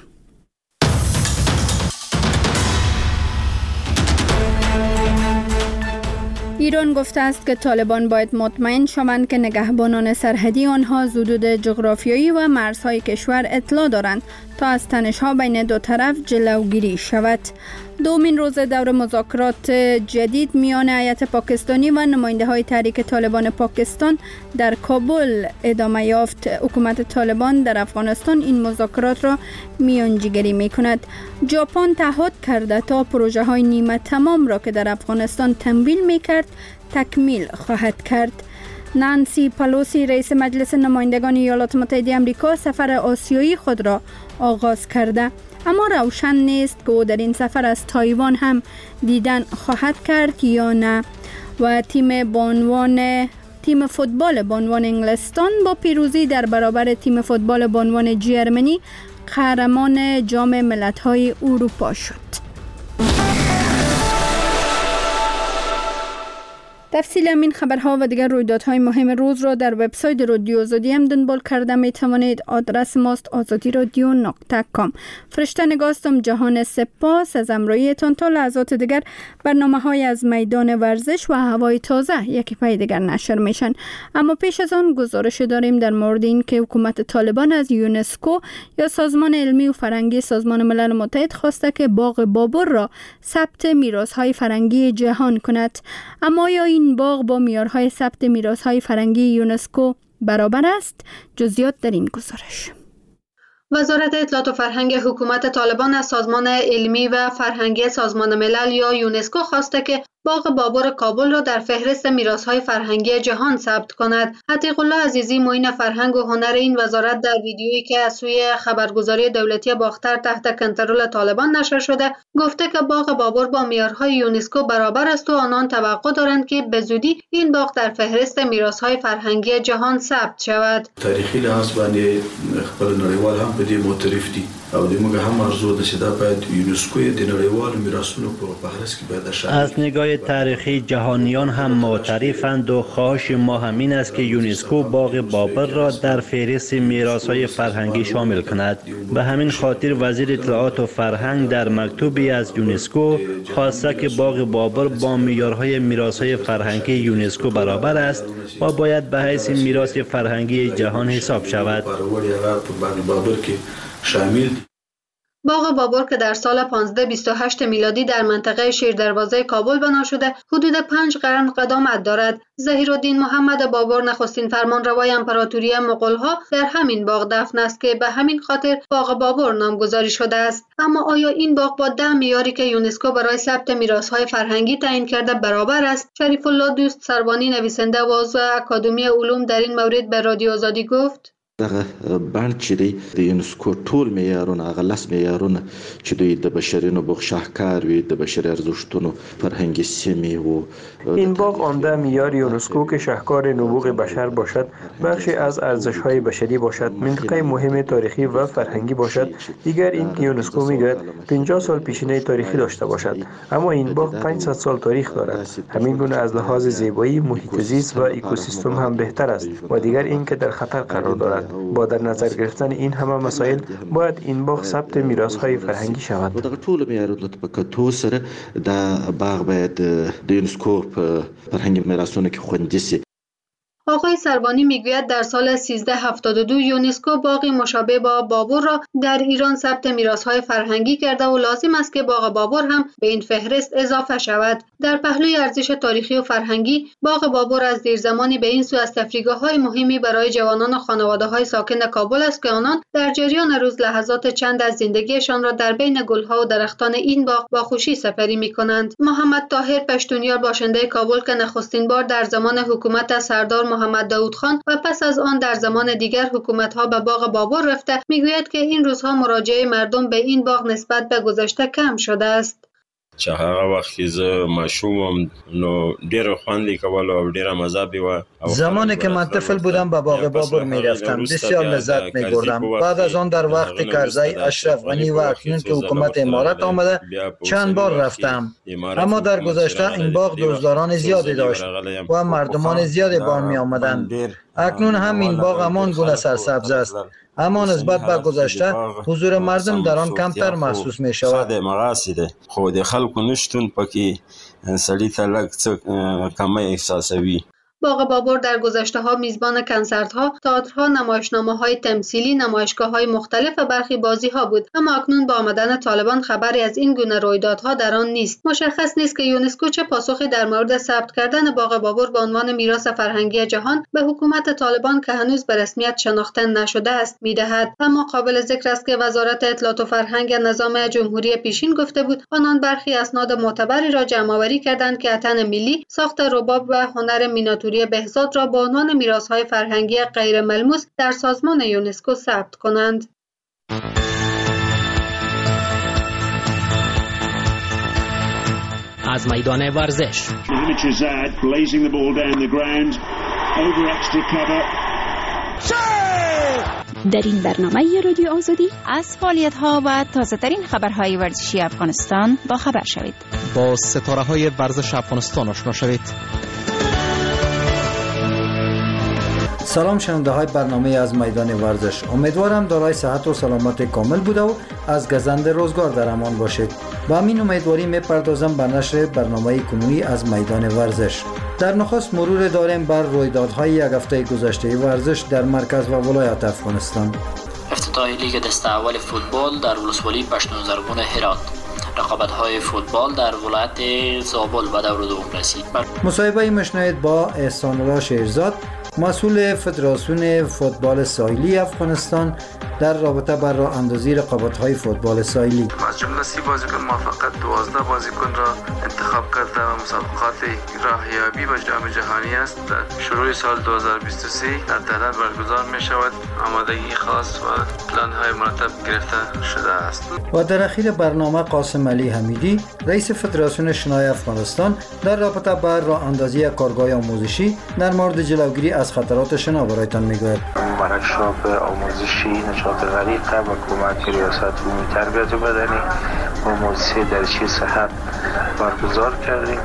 ایران گفته است که طالبان باید مطمئن شوند که نگهبانان سرحدی آنها از حدود جغرافیایی و مرزهای کشور اطلاع دارند تا از تنش‌ها بین دو طرف جلوگیری شود. دومین روز دور مذاکرات جدید میان هیئت پاکستانی و نماینده‌های تحریک طالبان پاکستان در کابل ادامه یافت. حکومت طالبان در افغانستان این مذاکرات را میانجیگری می‌کند. ژاپن تعهد کرده تا پروژه‌های نیمه تمام را که در افغانستان تمویل می‌کرد تکمیل خواهد کرد. نانسی پلوسی رئیس مجلس نمایندگان ایالات متحده آمریکا سفر آسیایی خود را آغاز کرده، اما روشن نیست که او در این سفر از تایوان هم دیدن خواهد کرد یا نه. و تیم بانوان تیم فوتبال بانوان انگلستان با پیروزی در برابر تیم فوتبال بانوان جرمنی قهرمان جام ملت‌های اروپا شد. تفصیل این خبرها و دیگر رویدادهای مهم روز را در وبسایت رادیو آزادی هم دنبال کرده می توانید. آدرس ماست آزادی رادیو نقطه کام. فرشته نگاستم جهان سپاس از همراهیتان. تا لحظات دیگر برنامه های از میدان ورزش و هوای تازه یکی پای دیگر نشر میشن، اما پیش از آن گزارش داریم در مورد این که حکومت طالبان از یونسکو یا سازمان علمی و فرهنگی سازمان ملل متحد خواسته که باغ بابر را ثبت میراث‌های فرهنگی جهان کند. اما یا این باغ با معیارهای ثبت میراث‌های فرهنگی یونسکو برابر است؟ جزئیات در این گزارش. وزارت اطلاعات و فرهنگ حکومت طالبان از سازمان علمی و فرهنگی سازمان ملل یا یونسکو خواسته که باغ بابر کابل را در فهرست میراث‌های فرهنگی جهان ثبت کند. عتیق الله عزیزی معین فرهنگ و هنر این وزارت در ویدیویی که از سوی خبرگزاری دولتی باختر تحت کنترل طالبان نشر شده گفته که باغ بابر با معیارهای یونسکو برابر است و آنان توقع دارند که به زودی این باغ در فهرست میراث‌های فرهنگی جهان ثبت شود. تاریخی لحاظ باندې خپل نړیوال هم په دې معترف دي او د موږ هم ارزو ده چې دا باید یونسکو د نړیوالو میراثونو په فهرست کې باید شامل. از نگاه تاریخی جهانیان هم معترفند و خواهش ما همین است که یونسکو باغ بابر را در فهرست میراث‌های فرهنگی شامل کند. به همین خاطر وزیر اطلاعات و فرهنگ در مکتوبی از یونسکو خواسته که باغ بابر با معیارهای میراث‌های فرهنگی یونسکو برابر است و باید به حیث میراث فرهنگی جهان حساب شود. باغ بابر که در سال پانزده بیست و هشت میلادی در منطقه شیر دروازه کابل بنا شده حدود پنج قرن قدامت دارد. ظهیرالدین محمد بابر نخستین فرمانروای امپراتوری مغول‌ها در همین باغ دفن است که به همین خاطر باغ بابر نامگذاری شده است. اما آیا این باغ با ده معیاری که یونسکو برای ثبت میراث‌های فرهنگی تعیین کرده برابر است؟ شریف الله دوست سروانی نویسنده و عضو اکادمی علوم در این مورد به رادیو آزادی گفت: دغه بند چې دی د یونسکو ټول معیارونه هغه لس معیارونه چې دوی د بشري نبوغ شاهکار وي د بشري ارزښتونو فرهنګي سیمې و این باغ آنده معیار یونسکو که شاهکار نبوغ بشر باشد، بخشی از ارزش‌های بشری باشد، منطقه مهم تاریخی و فرهنگی باشد. دیگر این که یونسکو میگوید پنجاه سال پیشینه تاریخی داشته باشد، اما این باغ پانصد سال تاریخ دارد. همین گونه از لحاظ زیبایی، محیط زیست و اکوسیستم هم بهتر است. و دیگر این که در خطر قرار دارد. با در نظر گرفتن این همه مسائل باید این باغ ثبت میراث‌های فرهنگی شود. دغه ټول معیارونه په کتو سره دا باغ باید د یونسکو په فرهنګي میراثونو کې خوندي شي. آقای سربانی میگوید در سال سیزده هفتاد و دو یونسکو باغی مشابه با بابور را در ایران ثبت میراث‌های فرهنگی کرده و لازم است که باغ بابور هم به این فهرست اضافه شود. در پهلوی ارزش تاریخی و فرهنگی، باغ بابور از دیرزمانی به این سو از تفریحگاه‌های مهمی برای جوانان و خانواده‌های ساکن کابل است که آنان در جریان روز لحظات چند از زندگیشان را در بین گل‌ها و درختان این باغ با خوشی سپری می‌کنند. محمد طاهر پشتونیار باشنده کابل که نخستین بار در زمان حکومت سردار محمد داود خان و پس از آن در زمان دیگر حکومت‌ها به باغ بابور رفته، میگوید که این روزها مراجعه مردم به این باغ نسبت به گذشته کم شده است. چې هغه وخت کې زه ماشوم وم نو ډېر خوند یې کول او ډېره مزه به وه. زمانی که من طفل بودم به باغ بابور میرفتم، بسیار لذت میبردم. بعد از آن در وقت کرزی، اشرف غنی و اکنون که حکومت امارت آمده چند بار رفتم، اما در گذشته این باغ دوزداران زیادی داشت و مردمان زیادی به آن می آمدند. اکنون هم این باغ همان گونه سرسبز است، اما نسبت به گذشته حضور مردم در آن کمتر محسوس می شود. مقاصد خود خلق نشتون پاکی سړی ته لږ څه کمی احساسوي. باغ بابور در گذشته ها میزبان کنسرت‌ها، تئاترها، نمایشنامه‌های تمثیلی، نمایشگاه‌های مختلف و برخی بازی‌ها بود، اما اکنون با آمدن طالبان خبری از این گونه رویدادها در آن نیست. مشخص نیست که یونسکو چه پاسخی در مورد ثبت کردن باغ بابور به عنوان میراث فرهنگی جهان به حکومت طالبان که هنوز به رسمیت شناخته نشده است می‌دهد. اما قابل ذکر است که وزارت اطلاعات و فرهنگ نظام جمهوری پیشین گفته بود آنان برخی اسناد معتبری را جمع‌آوری کردند که اتن ملی، ساخت رباب و هنر میناتوری بهزاد را با عنوان میراث‌های فرهنگی غیر ملموس در سازمان یونسکو ثبت کنند. از میدان ورزش در این برنامه رادیو آزادی از فعالیت‌ها و تازه‌ترین خبرهای ورزشی افغانستان با خبر شوید. با ستاره‌های ورزش افغانستان آشنا شوید. سلام شنونده های برنامه از میدان ورزش، امیدوارم دارای صحت و سلامت کامل بوده و از گزند روزگار در امان باشید. با همین امیدواری میپردازم به نشر برنامه کنونی از میدان ورزش. در نخست مرور داریم بر رویدادهای یک هفته گذشته ورزش در مرکز و ولایت افغانستان. افتتاح لیگ دسته اول فوتبال در ولسوالی پشتون زرغون هرات. رقابت‌های فوتبال در ولایت زابل به دور دوم رسید. مصاحبه مشنوید با احسان الله شیرزاد، مسئول فدراسیون فوتبال ساحلی افغانستان در رابطه بر راه اندازی رقابت‌های فوتبال ساحلی. از جمله سی بازیکن موفق دوازده بازیکن را انتخاب کرده و مسابقات راهیابی به جام جهانی است در شروع سال دو هزار و بیست و سه در تهران برگزار می شود. آمادگی خاص و پلان‌های مرتب گرفته شده است. و در اخیر برنامه قاسم علی حمیدی، رئیس فدراسیون شنای افغانستان در رابطه بر راه اندازی کارگاه آموزشی در مورد جلوگیری از خطرات شنا برایتان میگوید. ورکشاپ آموزشی نشاط غریق و کمک ریاست عمومی تربیت بدنی و آموزشی درسی صحت برگزار کردیم.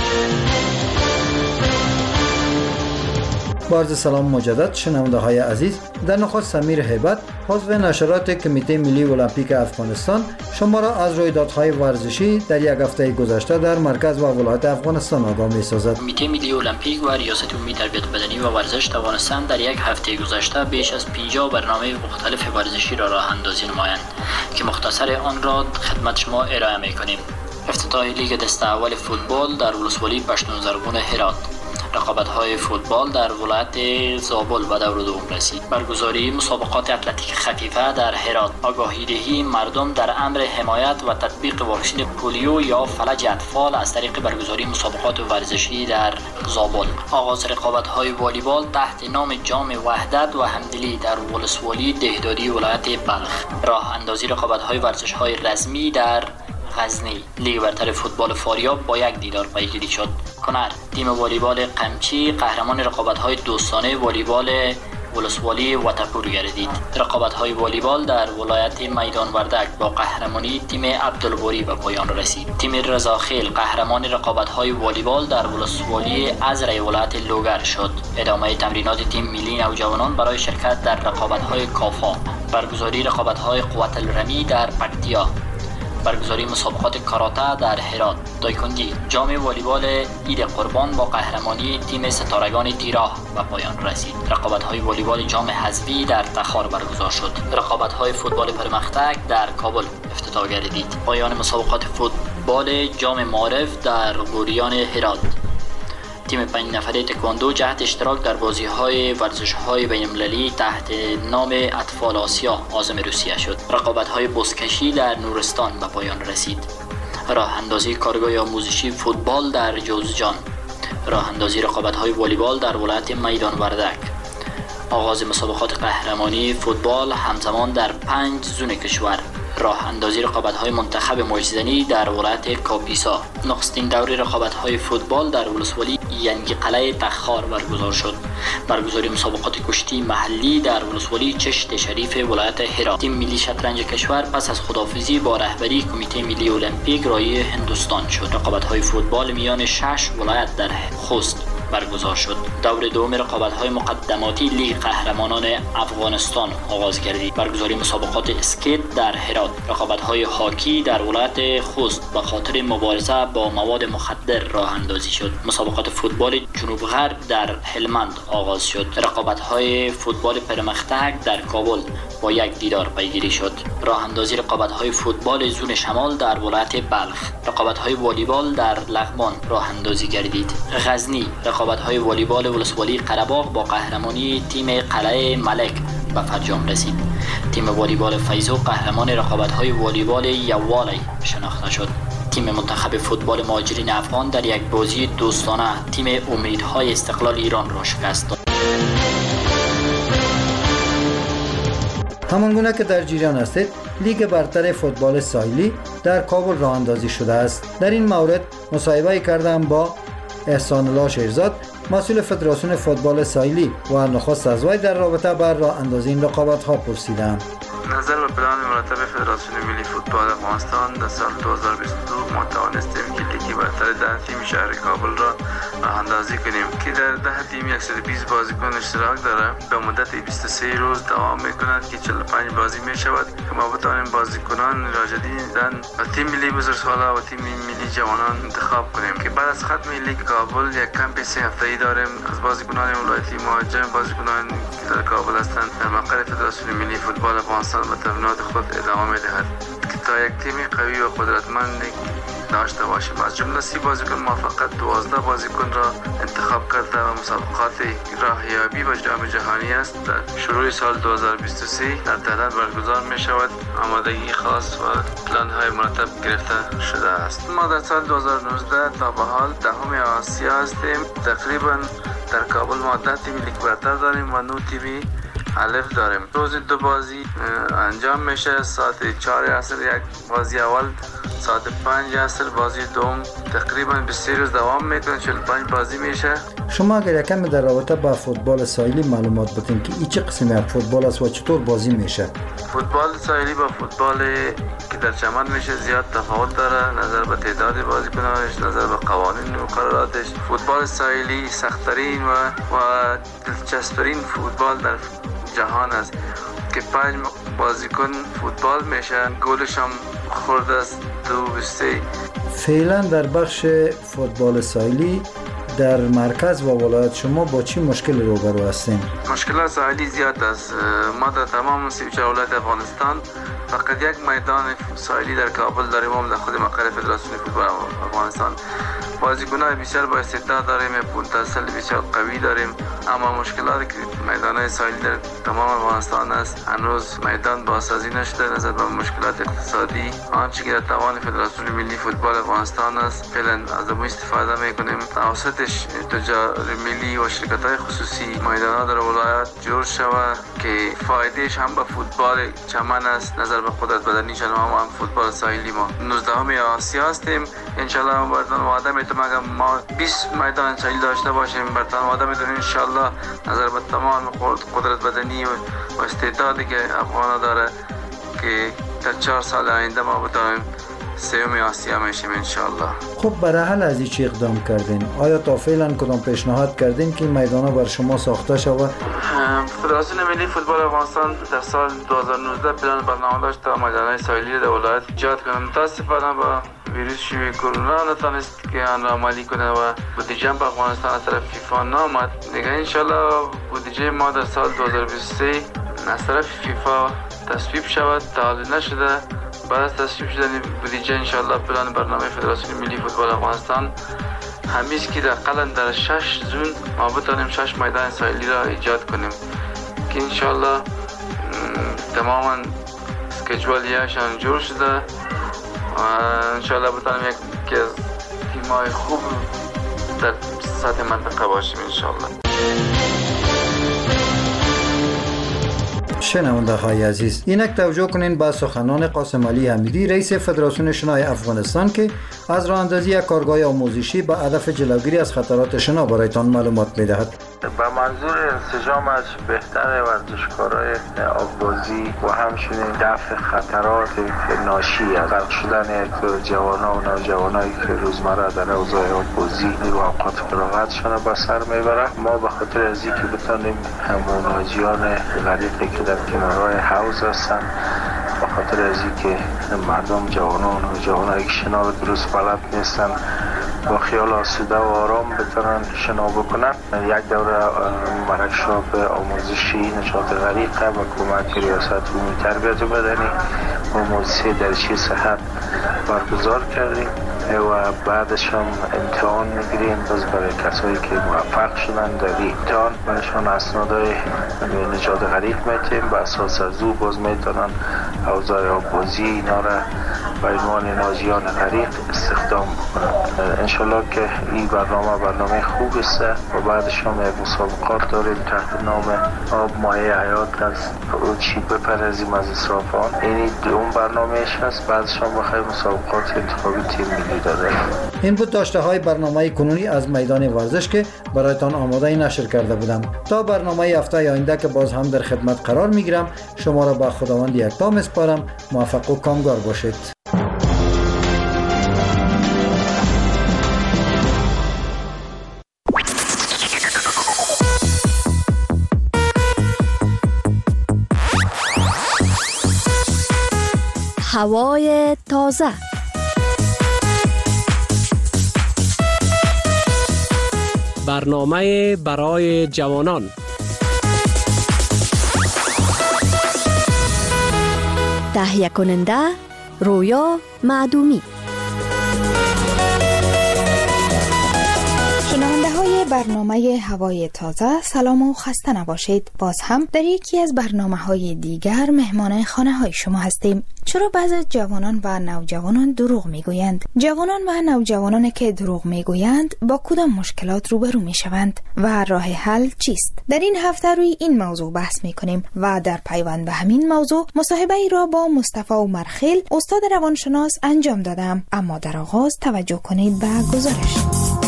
با عرض سلام مجدد شنونده های عزیز، در نخست سمیر هیبت، عضو نشرات کمیته ملی المپیک افغانستان، شما را از رویدادهای ورزشی در یک هفته گذشته در مرکز و ولایت افغانستان آگاه می‌سازد. کمیته ملی المپیک و ریاست عمومی تربیت بدنی و ورزش توانستند در یک هفته گذشته بیش از پنجاه برنامه مختلف ورزشی را راه اندازی نمایند که مختصر آن را خدمت شما ارائه می‌کنیم. افتتاح لیگ دسته اول فوتبال در ولسوالی پشتون زرغون هرات. رقابت‌های فوتبال در ولایت زابل به دور دوم رسید. برگزاری مسابقات اتلتیک خفیفه در هرات. آگاهی دهی مردم در امر حمایت و تطبیق واکسن پولیو یا فلج اطفال از طریق برگزاری مسابقات ورزشی در زابل. آغاز رقابت‌های والیبال تحت نام جام وحدت و همدلی در ولسوالی دهدادی ولایت بلخ. راه اندازی رقابت‌های ورزش‌های رزمی در غزنی. لیگ برتر فوتبال فاریاب با یک دیدار پیگیری شد. کنر تیم والیبال قمچی قهرمان رقابت‌های دوستانه والیبال ولسوالی واتپور گردید. رقابت‌های والیبال در ولایت میدان وردک با قهرمانی تیم عبدالباری به پایان رسید. تیم رضاخیل قهرمان رقابت‌های والیبال در ولسوالی ازرع ولایت لوگر شد. ادامه تمرینات تیم ملی نوجوانان برای شرکت در رقابت‌های کافا. برگزاری رقابت‌های قوت الرمی در پکتیا. برگزاری مسابقات کاراته در هرات. تایکوندی. جام والیبال عید قربان با قهرمانی تیم ستارگان تیراه به پایان رسید. رقابت‌های والیبال جام حذفی در تخار برگزار شد. رقابت‌های فوتبال پرمختک در کابل افتتاح گردید. پایان مسابقات فوتبال جام معارف در غوریان هرات. تیم پنج نفره تکواندو جهت اشتراک در بازی‌های ورزش‌های بین‌المللی تحت نام اطفال آسیا عازم روسیه شد. رقابت‌های بزکشی در نورستان به پایان رسید. راه اندازی کارگاه آموزشی فوتبال در جوزجان. راه اندازی رقابت‌های والیبال در ولایت میدان وردک. آغاز مسابقات قهرمانی فوتبال همزمان در پنج زون کشور. راه اندازی رقابت‌های منتخب موج‌زنی در ولایت کاپیسا. نخستین دوره رقابت‌های فوتبال در ولسوالی ینگی قلعه تخار برگزار شد. برگزاری مسابقات کشتی محلی در ولسوالی چشت شریف ولایت هرات. تیم ملی شطرنج کشور پس از خداحافظی با رهبری کمیته ملی المپیک رای هندوستان شد. رقابت‌های فوتبال میان شش ولایت در خوست برگزار شد. دور دوم رقابت‌های مقدماتی لیگ قهرمانان افغانستان آغاز گردید. برگزاری مسابقات اسکیت در هرات. رقابت‌های هاکی در ولایت خوست به خاطر مبارزه با مواد مخدر راه اندازی شد. مسابقات فوتبال جنوب غرب در هلمند آغاز شد. رقابت‌های فوتبال پرمختک در کابل با یک دیدار پیگیری شد. راه اندازی رقابت‌های فوتبال زون شمال در ولایت بلخ. رقابت‌های والیبال در لغمان راه اندازی گردید. غزنی رقابت‌های والیبال ولسوالی قره‌باغ با قهرمانی تیم قلعه ملک به فرجام رسید. تیم والیبال فیضو قهرمان رقابت‌های والیبال یوالی شناخته شد. تیم منتخب فوتبال مهاجرین افغان در یک بازی دوستانه تیم امیدهای استقلال ایران را شکست داد. همانگونه که در جریان هستید، لیگ برتر فوتبال ساحلی در کابل راه اندازی شده است. در این مورد مصاحبه کردم با احسان الله شیرزاد، مسئول فدراسیون فوتبال ساحلی و نخست از وی در رابطه بر راه اندازی این رقابت‌ها پرسیدم. نظر به پلان مرتب فدراسیون ملی فوتبال افغانستان در سال دو هزار و بیست و دو ما توانستیم که لیگ برتر ده تیم شهر کابل را راه اندازی کنیم که در ده تیم صد و بیست بازیکن اشتراک داره. به مدت بیست و سه روز دوام میکند که چهل و پنج بازی می شود که ما بتوانیم بازیکنان را جدیداً تیم ملی بزرگسالا و تیم ملی جوانان انتخاب کنیم که بعد از ختم لیگ کابل یک کمپ سه هفته‌ای داریم از بازیکنان ولایتی مهاجم، بازیکنان که در کابل هستند در مقر فدراسیون ملی فوتبال افغانستان به تمرینات خود ادامه می‌دهد که تا یک تیم قوی و قدرتمند داشته باشیم. از جمله سی بازیکن ما فقط دوازده بازیکن را انتخاب کرده و مسابقات راهیابی به جام جهانی است در شروع سال دو هزار و بیست و سه در تهران برگزار می شود. آمادگی خاص و پلان های مرتب گرفته شده است. ما در سال دو هزار و نوزده تا به حال دهم آسیا هستیم. تقریبا در کابل ما ده تیم لیگ برتر داریم و نه تیمی الف داریم. روز دو بازی انجام میشه. ساعت چهار عصر یک بازی اول، ساعت پنج عصر بازی دوم. تقریبا بیست روز دوام میکنه، چهل و پنج بازی میشه. شما اگر یکم در رابطه با فوتبال ساحلی معلومات بدین که این چه قسمی از فوتبال است و چطور بازی میشه؟ فوتبال ساحلی با فوتبال که در چمن میشه زیاد تفاوت داره، نظر به تعداد بازیکنانش، نظر به قوانین و مقرراتش. فوتبال ساحلی سخت‌ترین و و دلچسب‌ترین فوتبال در جهان است که پنج بازیکن فوتبال میشن. گلش هم خورده است دو بیسته. فعلا در بخش فوتبال ساحلی در مرکز و ولایت شما با چی مشکل روبرو هستین؟ مشکلات ساحلی زیاد است. ما در تمام سی و چهار ولایت افغانستان فقط یک میدان ساحلی در کابل داریم، هم در خود مقر فدراسیون فوتبال افغانستان. بازیکنان بسیار با استعداد داریم، پتانسیل بسیار قوی داریم، اما مشکلاتی که میدان‌های ساحلی در تمام افغانستان است هنوز میدان بازسازی نشده. نظر به مشکلات اقتصادی آنچه که در توان فدراسیون ملی فوتبال افغانستان است فعلا از آن استفاده می‌کنیم. توسط تجار ملی و شرکت‌های خصوصی میدان‌ها در ولایت جور شود که فایدهش هم به فوتبال چمن است. نظر به قدرت بدنیشان هم, هم فوتبال ساحلی ما نوزدهم آسیا هستیم. ان شاء الله برتون وعده میتونم اگر ما بیست میدان ساحلی داشته باشیم برتون وعده میتونم ان شاء الله نظر به تمام قدرت بدنی و استعدادی که افغان داره که در چهار سال آینده ما بتونیم سوم آسیا میشیم انشالله. خب برای حل از این چی اقدام کردین؟ آیا تا فعلا کدام پیشنهاد کردین که میدانا بر شما ساخته شود؟ فدراسیون ملی فوتبال افغانستان در سال دو هزار و نوزده پلان برنامه داشت تا میدانهای ساحلی در ولایت ایجاد کنه. متاسفانه با ویروس شیوع کرونا نتونست که آن را عملی کنه و بودجه به افغانستان از طرف فیفا نامد. دیگه انشالله بودجه ما در سال دو هزار و بیست و سه از طرف فیفا تصویب شود. تا حال نشده. بعد از تصویب شدن بودجه انشالله پلان برنامه فدراسیون ملی فوتبال افغانستان همیست که در قلن در شش زون ما بتانیم شش میدان ساحلی را ایجاد کنیم که انشالله تماما اسکیجوالیاشان جور شده و انشالله بتانیم یک از تیمای خوب در سطح منطقه باشیم انشالله. شنونده های عزیز، اینک توجه کنین به سخنان قاسم علی حمیدی رئیس فدراسیون شنای افغانستان که از راه اندازی یک کارگاه آموزشی به هدف جلوگیری از خطرات شنا برایتان معلومات میدهد. به منظور انسجام از بهتر ورزشکارای آببازی و همچنین دفع خطرات ناشی از غرق شدن جوانان و نوجوانایی که روزمره در حوزه آببازی و اوقات فراغتشان به سر میبرند، ما به خاطر از اینکه بتانیم همون حاجیان غریقی که در کنارهای حوض هستند، به خاطر از اینکه مردم جوانان و نوجوانایی که شنا رو درست بلد نیستن با خیال آسوده و آرام بتونن شنا بکنن، یک دوره ورکشاپ آموزشی نشاط غریقه و کمک ریاست عمومی تربیت بدنی و موزیسی درچی صحت برگزار کردیم و بعدش هم امتحان میگیریم. باز برای کسایی که موفق شدن در این امتحان برایشان اسنادهای نجات غریق میتیم، به اساس از او باز میتونن حوزه آببازی اینا را به عنوان ناجیان غریق استخدام بکنن. انشالله که این برنامه برنامه خوب است و بعدش هم یک مسابقات داریم تحت نام آب مایه حیات از چی بپرزیم از اسرافان. این دوم برنامهش هست. بعدش هم بخیر مسابقات انتخابی تیم ملی داده. این بود داشته های برنامه کنونی از میدان ورزش که برایتان آماده نشر کرده بودم. تا برنامه هفته آینده که باز هم در خدمت قرار میگیرم، شما را به خداوند یکتا میسپارم. موفق و کامگار باشید. هوای تازه. برنامه برای جوانان. تهیه کننده رویا معدومی. شنونده های برنامه هوای تازه، سلام و خسته نباشید. باز هم در یکی از برنامه های دیگر مهمان خانه های شما هستیم. چرا بعضی جوانان و نوجوانان دروغ میگویند؟ جوانان و نوجوانانی که دروغ میگویند با کدام مشکلات روبرو میشوند و راه حل چیست؟ در این هفته روی این موضوع بحث میکنیم و در پیوند به همین موضوع مصاحبه ای را با مصطفی عمرخیل، استاد روانشناس انجام دادم. اما در آغاز توجه کنید به گزارش.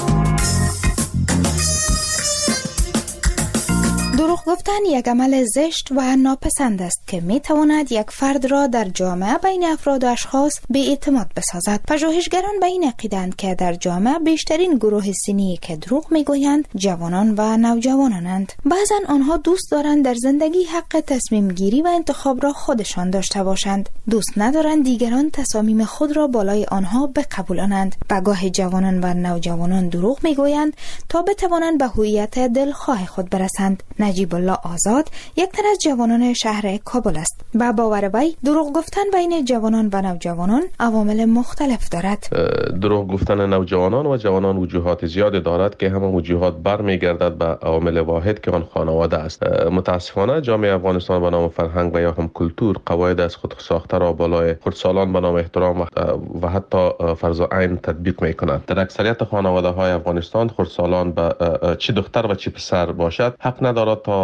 دروغ گفتن یک عمل زشت و ناپسند است که می تواند یک فرد را در جامعه بین افراد و اشخاص بی اعتماد بسازد. پژوهشگران به این عقیدند که در جامعه بیشترین گروه سنی که دروغ می گویند جوانان و نوجوانانند. بعضا آنها دوست دارند در زندگی حق تصمیم گیری و انتخاب را خودشان داشته باشند. دوست ندارند دیگران تصامیم خود را بالای آنها بقبولانند. بگاه جوانان و نوجوانان دروغ می گویند تا بتوانند به هویت دلخواه خود برسند. نجیب الله آزاد یک تن از جوانان شهر کابل است. با باور وی دروغ گفتن بین جوانان و نوجوانان عوامل مختلف دارد. دروغ گفتن نوجوانان و جوانان وجوهات زیاد دارد که همه وجوهات برمیگردد به عامل واحد که آن خانواده است. متاسفانه جامعه افغانستان به نام فرهنگ و یا هم کلتور قواعد از خود ساخته را بالای خردسالان به نام احترام و حتی فرض عین تطبیق می‌کند. در اکثریت خانواده‌های افغانستان خردسالان به چه دختر و چه پسر باشد حق ندارد تا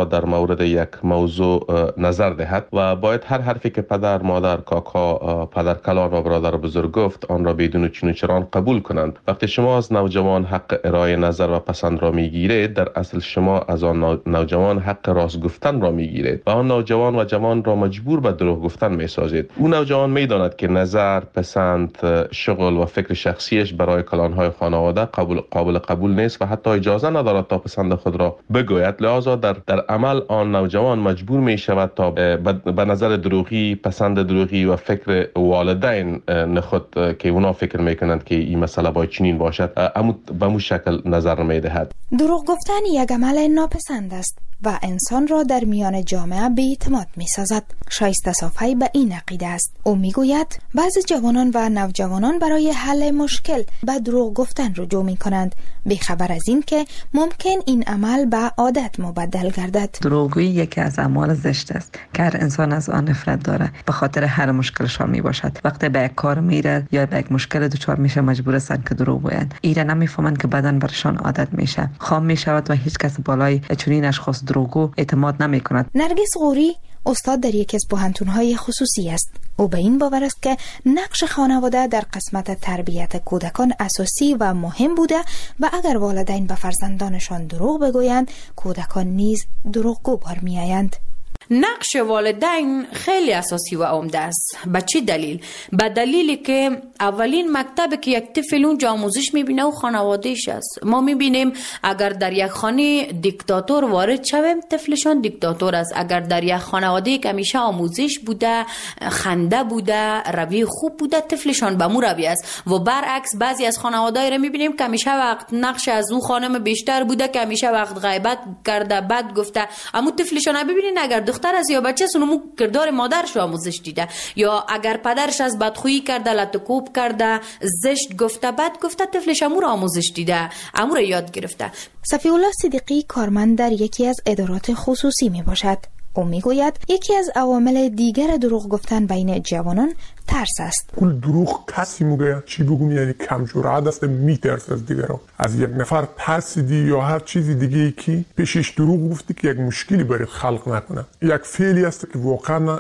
ما در مورد یک موضوع نظر دهد و باید هر حرفی که پدر، مادر، کاکا، پدر کلان و برادر بزرگ گفت آن را بدون چون و چران قبول کنند. وقتی شما از نوجوان حق ارائه نظر و پسند را میگیرید، در اصل شما از آن نوجوان حق راست گفتن را میگیرید و آن نوجوان و جوان را مجبور به دروغ گفتن میسازید. اون نوجوان میداند که نظر، پسند، شغل و فکر شخصیش برای کلانهای خانواده قابل قابل قبول نیست و حتی اجازه ندارد تا پسند خود را بگوید. لذا در در عمل آن نوجوان مجبور می شود تا به نظر دروغی، پسند دروغی و فکر والدین نخود که اونا فکر میکنند که این مسئله باید چنین باشد، اما به مو شکل نظر میدهد. دروغ گفتن یک عمل ناپسند است و انسان را در میان جامعه بی‌اعتماد می‌سازد. شایسته صافی به این عقیده است. او میگوید بعضی جوانان و نوجوانان برای حل مشکل به دروغ گفتن رجوع می‌کنند، بی‌خبر از این که ممکن این عمل به عادت مبدل گردد. دروغگویی یکی از اعمال زشت است که هر انسان از آن نفرت داره. به خاطر هر مشکلشان میباشد. وقتی به یک کار میره یا به یک مشکل دچار میشه، مجبور هستند که دروغ بگویند. ایره نمیفهمند که بعداً برشان عادت میشه، خام میشود و هیچ کس بالای چنین اشخاص دروغگو اعتماد نمی کند. نرگس غوری استاد در یکی از پوهنتون‌های خصوصی است. او به این باور است که نقش خانواده در قسمت تربیت کودکان اساسی و مهم بوده و اگر والدین به فرزندانشان دروغ بگویند، کودکان نیز دروغگو برمی‌آیند. نقش والدین خیلی اساسی و عمده است. به چه دلیل؟ به دلیلی که اولین مکتبی که یک طفل اونجا آموزش میبینه و خانوادهش است. ما میبینیم اگر در یک خانه دیکتاتور وارد شویم، طفلشان دیکتاتور است. اگر در یک خانواده که همیشه آموزش بوده، خنده بوده، روی خوب بوده، طفلشان به مو روی است. و برعکس بعضی از خانواده‌ای را میبینیم که همیشه وقت نقش از اون خانم بیشتر بوده، که همیشه وقت غیبت کرده، بد گفته، اما طفلشان ببینید اگر دختر است یا بچه است، اونمو کردار مادرش آموزش دیده، یا اگر پدرش از بدخویی کرده، لطکوب کرده، زشت گفته، بد گفته، طفلش امور آموزش دیده، امور یاد گرفته. صفی الله صدیقی کارمند در یکی از ادارات خصوصی می باشد. او می گوید یکی از عوامل دیگر دروغ گفتن بین جوانان ترس است. کل دروغ کسی میگه چی بگم، یعنی کم جرأت است، میترس از دیگران. از یک نفر ترسیدی یا هر چیزی دیگه ای که پیشش دروغ گفتی که یک مشکلی برات خلق نکنه. یک فعلی است که واقعا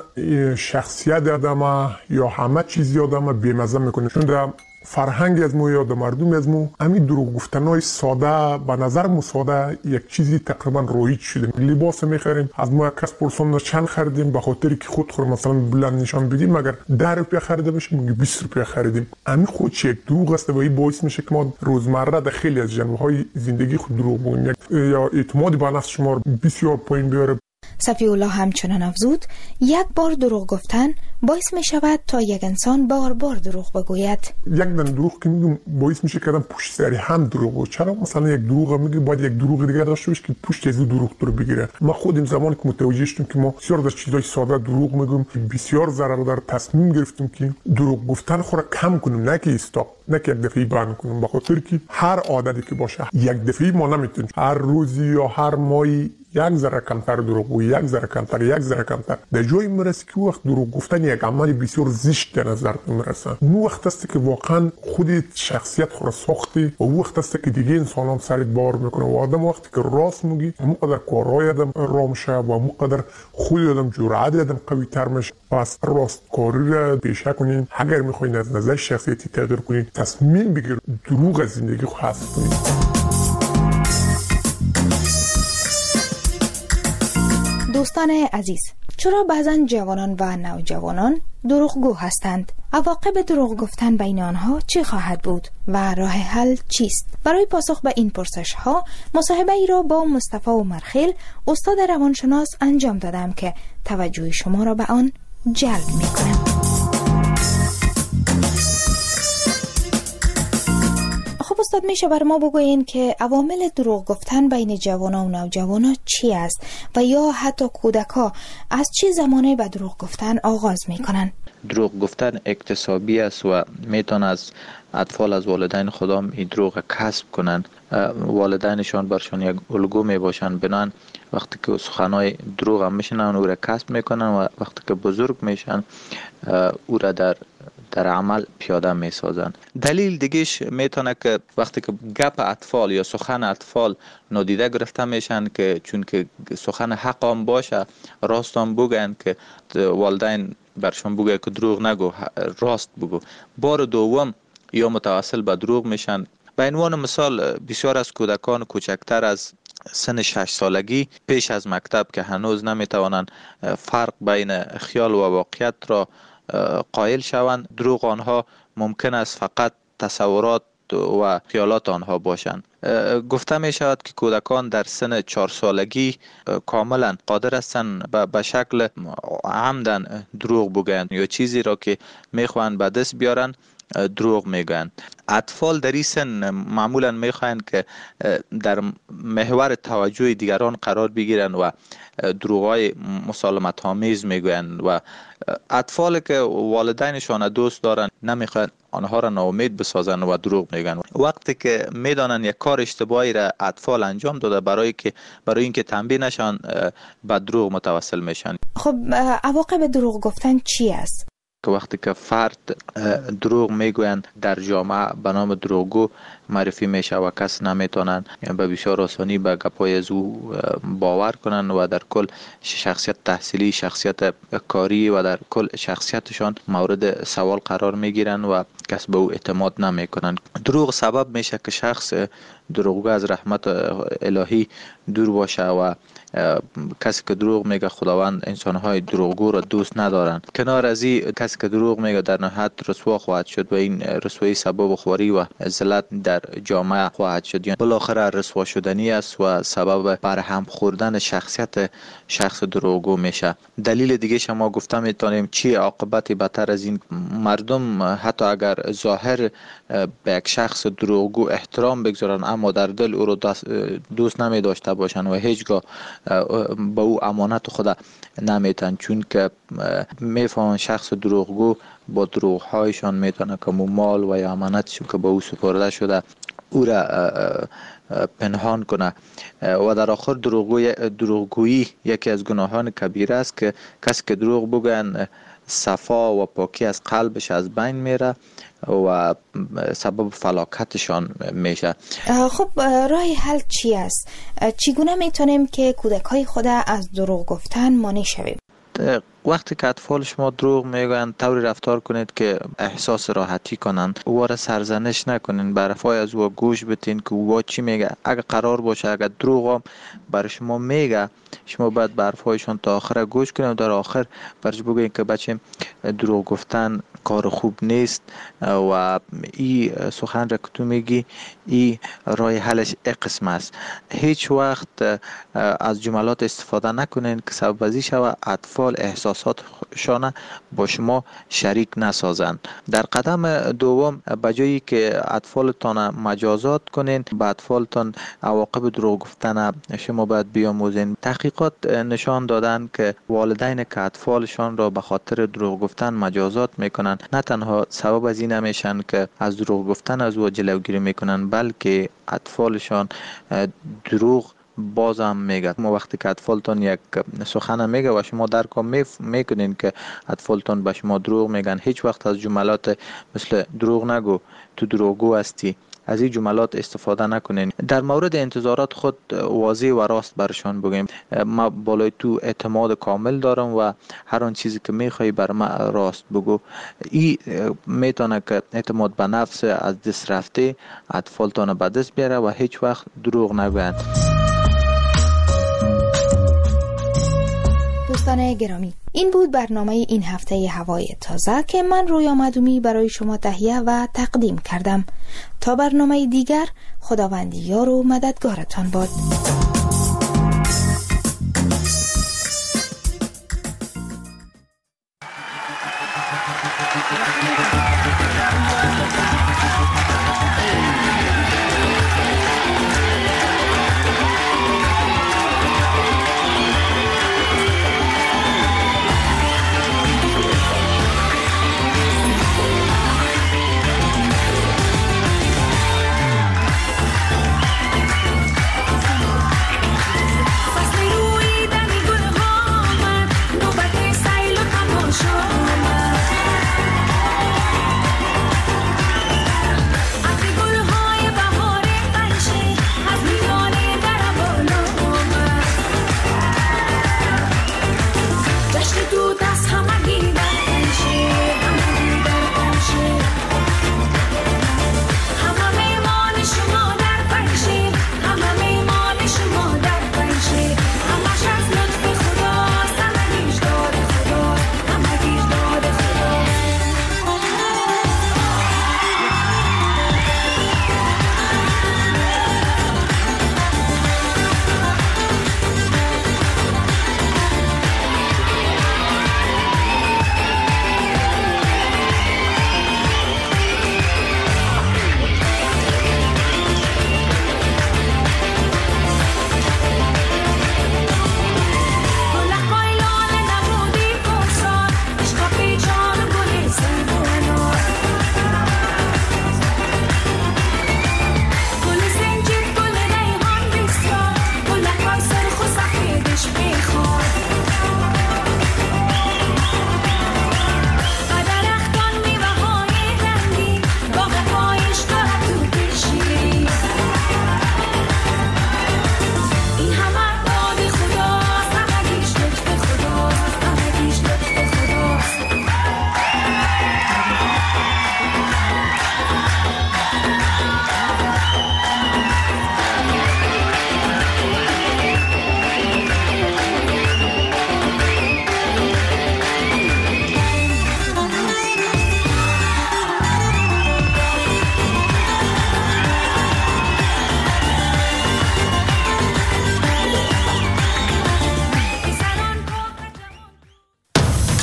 شخصیت آدم یا همه چیزی آدم بی‌مزه میکنه. چون در فرهنگ از مو یا در مردم از مو همین دروغ گفتنای ساده، به نظر مو ساده، یک چیزی تقریبا رایج شده. لباس میخریم، از ما یک کس پرسون چند خریدیم، به خاطر که خود خور مثلا بلند نشان بدیم، مگر ده روپیه خریده باشیم میگه بیست روپیه خریدیم. همین خودش یک دروغ است و این باعث میشه که ما روزمره در خیلی از جنبه‌های زندگی خود دروغ بگیم، یا اعتماد به نفس شما بسیار پایین بیاره. صفی الله همچنان افزود یک بار دروغ گفتن باعث می شود تا یک انسان بار بار دروغ بگوید. یک دن دروغ که میگم باعث میشه که آدم پشت سری هم دروغ بگه. چرا مثلا یک دروغ میگه باید یک دروغ دیگه داشته باشه که پشت از دروغ رو بگیره. ما خودم زمانی که متوجه شدیم که ما بسیار از چیزای ساده دروغ میگیم، بسیار ضرر داره، تصمیم گرفتیم که دروغ گفتن خود را کم کنیم، نه که استاپ، نه که یک دفعه بند کنیم. به خاطر که هر عادتی که باشه یک دفعه ما نمیتونیم، هر روزی یا هر ماهی یک ذره کمتر دروغ و یک ذره کمتر یک ذره کمتر در جایی میرسه که وقت دروغ گفتن یک عمل بسیار زشت در نظر میرسه. اون وقت است که واقعا خودت شخصیت خود ساختی و وقت است که دیگه انسانان سرت بار میکنه و آدم وقتی که راست میگی همونقدر کارهای آدم راه میشه و همونقدر خود آدم جرأت آدم قوی تر میشه. پس راستکاری را پیشه کنین. اگر میخواین از نظر شخصیتی تغییر کنین، تصمیم بگیر دروغ از زندگی خود حذف کنید. دوستان عزیز، چرا بعضن جوانان و نوجوانان دروغگو هستند؟ عواقب دروغ گفتن بین آنها چی خواهد بود و راه حل چیست؟ برای پاسخ به این پرسش ها مصاحبه ای را با مصطفی عمرخیل، استاد روانشناس انجام دادم که توجه شما را به آن جلب می کنم. خب استاد، میشه بر ما بگوین که عوامل دروغ گفتن بین جوانان و نوجوانان چی است و یا حتی کودک‌ها از چه زمانی به دروغ گفتن آغاز میکنن؟ دروغ گفتن اکتسابی است و میتونه از اطفال از والدین خودم این دروغ کسب کنن. والدینشان برشان یک الگو میباشن، بنان وقتی که سخنای دروغ هم میشنن او را کسب میکنن و وقتی که بزرگ میشن او را در در عمل پیاده می سازند. دلیل دیگهش میتونه که وقتی که گپ اطفال یا سخن اطفال نادیده گرفته میشن که چون که سخن حق هم باشه، راست هم بگن که والدین برشون بگه که دروغ نگو، راست بگو. بار دوم یا متوسل به دروغ میشن. به عنوان مثال بسیار از کودکان کوچکتر از سن شش سالگی پیش از مکتب که هنوز نمیتوانند فرق بین خیال و واقعیت را قائل شوند، دروغ آنها ممکن است فقط تصورات و خیالات آنها باشند. گفته می شود که کودکان در سن چهار سالگی کاملا قادر هستند به شکل عمدن دروغ بگویند یا چیزی را که میخواهند به دست بیارن دروغ میگویند. اطفال در این سن معمولا میخواهند که در محور توجه دیگران قرار بگیرند و دروغای مسالمت آمیز میگویند و اطفال که والدینشان دوست دارند نمیخواهند آنها را ناامید بسازند و دروغ میگن. وقتی که میدانند یک کار اشتباهی را اطفال انجام داده، برای که برای اینکه تنبیه نشن به دروغ متوسل میشن. خب عواقب دروغ گفتن چی است؟ که وقتی که فرد دروغ میگویند در جامعه به نام دروغگو معرفی میشه و کس نمیتونن به بسیار آسانی به گپای از او باور کنن و در کل شخصیت تحصیلی، شخصیت کاری و در کل شخصیتشان مورد سوال قرار میگیرن و کس به او اعتماد نمیکنن. دروغ سبب میشه که شخص دروغگو از رحمت الهی دور باشه و کسی که دروغ میگه خداوند انسانهای دروغگو را دوست ندارن. کنار از این کسی که دروغ میگه در نهایت رسوا خواهد شد و این رسوایی سبب خواری و ذلت در جامعه خواهد شد. یعنی بالاخره رسوا شدنی است و سبب برهم خوردن شخصیت شخص دروغگو میشه. دلیل دیگه شما گفته میتونیم چی عاقبتی بدتر از این؟ مردم حتی اگر ظاهر به یک شخص دروغگو احترام بگذارن اما در دل او رو دوست نمی داشته باشن و هیچگاه با او امانت خود نمیتن، چون که میفهمن شخص دروغگو با دروغهایشان میتونه که مال و یا امانتشون که با او سپرده شده او را پنهان کنه و در آخر دروغگویی یکی از گناهان کبیره است که کسی که دروغ بگن صفا و پاکی از قلبش از بین میره و سبب فلاکتشان میشه. خب راه حل چی است؟ چگونه میتونیم که کودکای خود از دروغ گفتن مانع شویم؟ وقتی که اطفال شما دروغ میگن طوری رفتار کنید که احساس راحتی کنن، او را سرزنش نکنین، برفای از او گوش بتین که او چی میگه. اگر قرار باشه اگر دروغ هم برای شما میگه، شما باید برفایشون تا آخر گوش کنید و در آخر برش بگوین که بچه دروغ گفتن کار خوب نیست و این سخن را که تو میگی این راه حلش یک قسم است. هیچ وقت از جملات استفاده نکنین که سبب ازی شود اطفال احساساتشان با شما شریک نسازند. در قدم دوم بجایی که اطفالتان مجازات کنین، به اطفالتان عواقب دروغ گفتن شما باید بیاموزین. تحقیقات نشان دادن که والدین که اطفالشان را به خاطر دروغ گفتن مجازات میکنن نه تنها سبب از این نمیشن که از دروغ گفتن از او جلوگیری میکنن، بلکه اطفالشان دروغ بازم میگه. ما وقتی که اطفالتون یک سخن میگه و شما درک میکنین که اطفالتون به شما دروغ میگن، هیچ وقت از جملات مثل دروغ نگو، تو دروغگو هستی، از این جملات استفاده نکنین. در مورد انتظارات خود واضح و راست برشان بگیم. ما بالای تو اعتماد کامل دارم و هر آن چیزی که میخوای بر ما راست بگو. این میتونه که اعتماد به نفس از دست رفته اطفالتان به دست بیاره و هیچ وقت دروغ نگویند. دوستان گرامی، این بود برنامه این هفته هوای تازه که من رویا مدومی برای شما تهیه و تقدیم کردم. تا برنامه دیگر، خداوند یار و مددگارتان باد.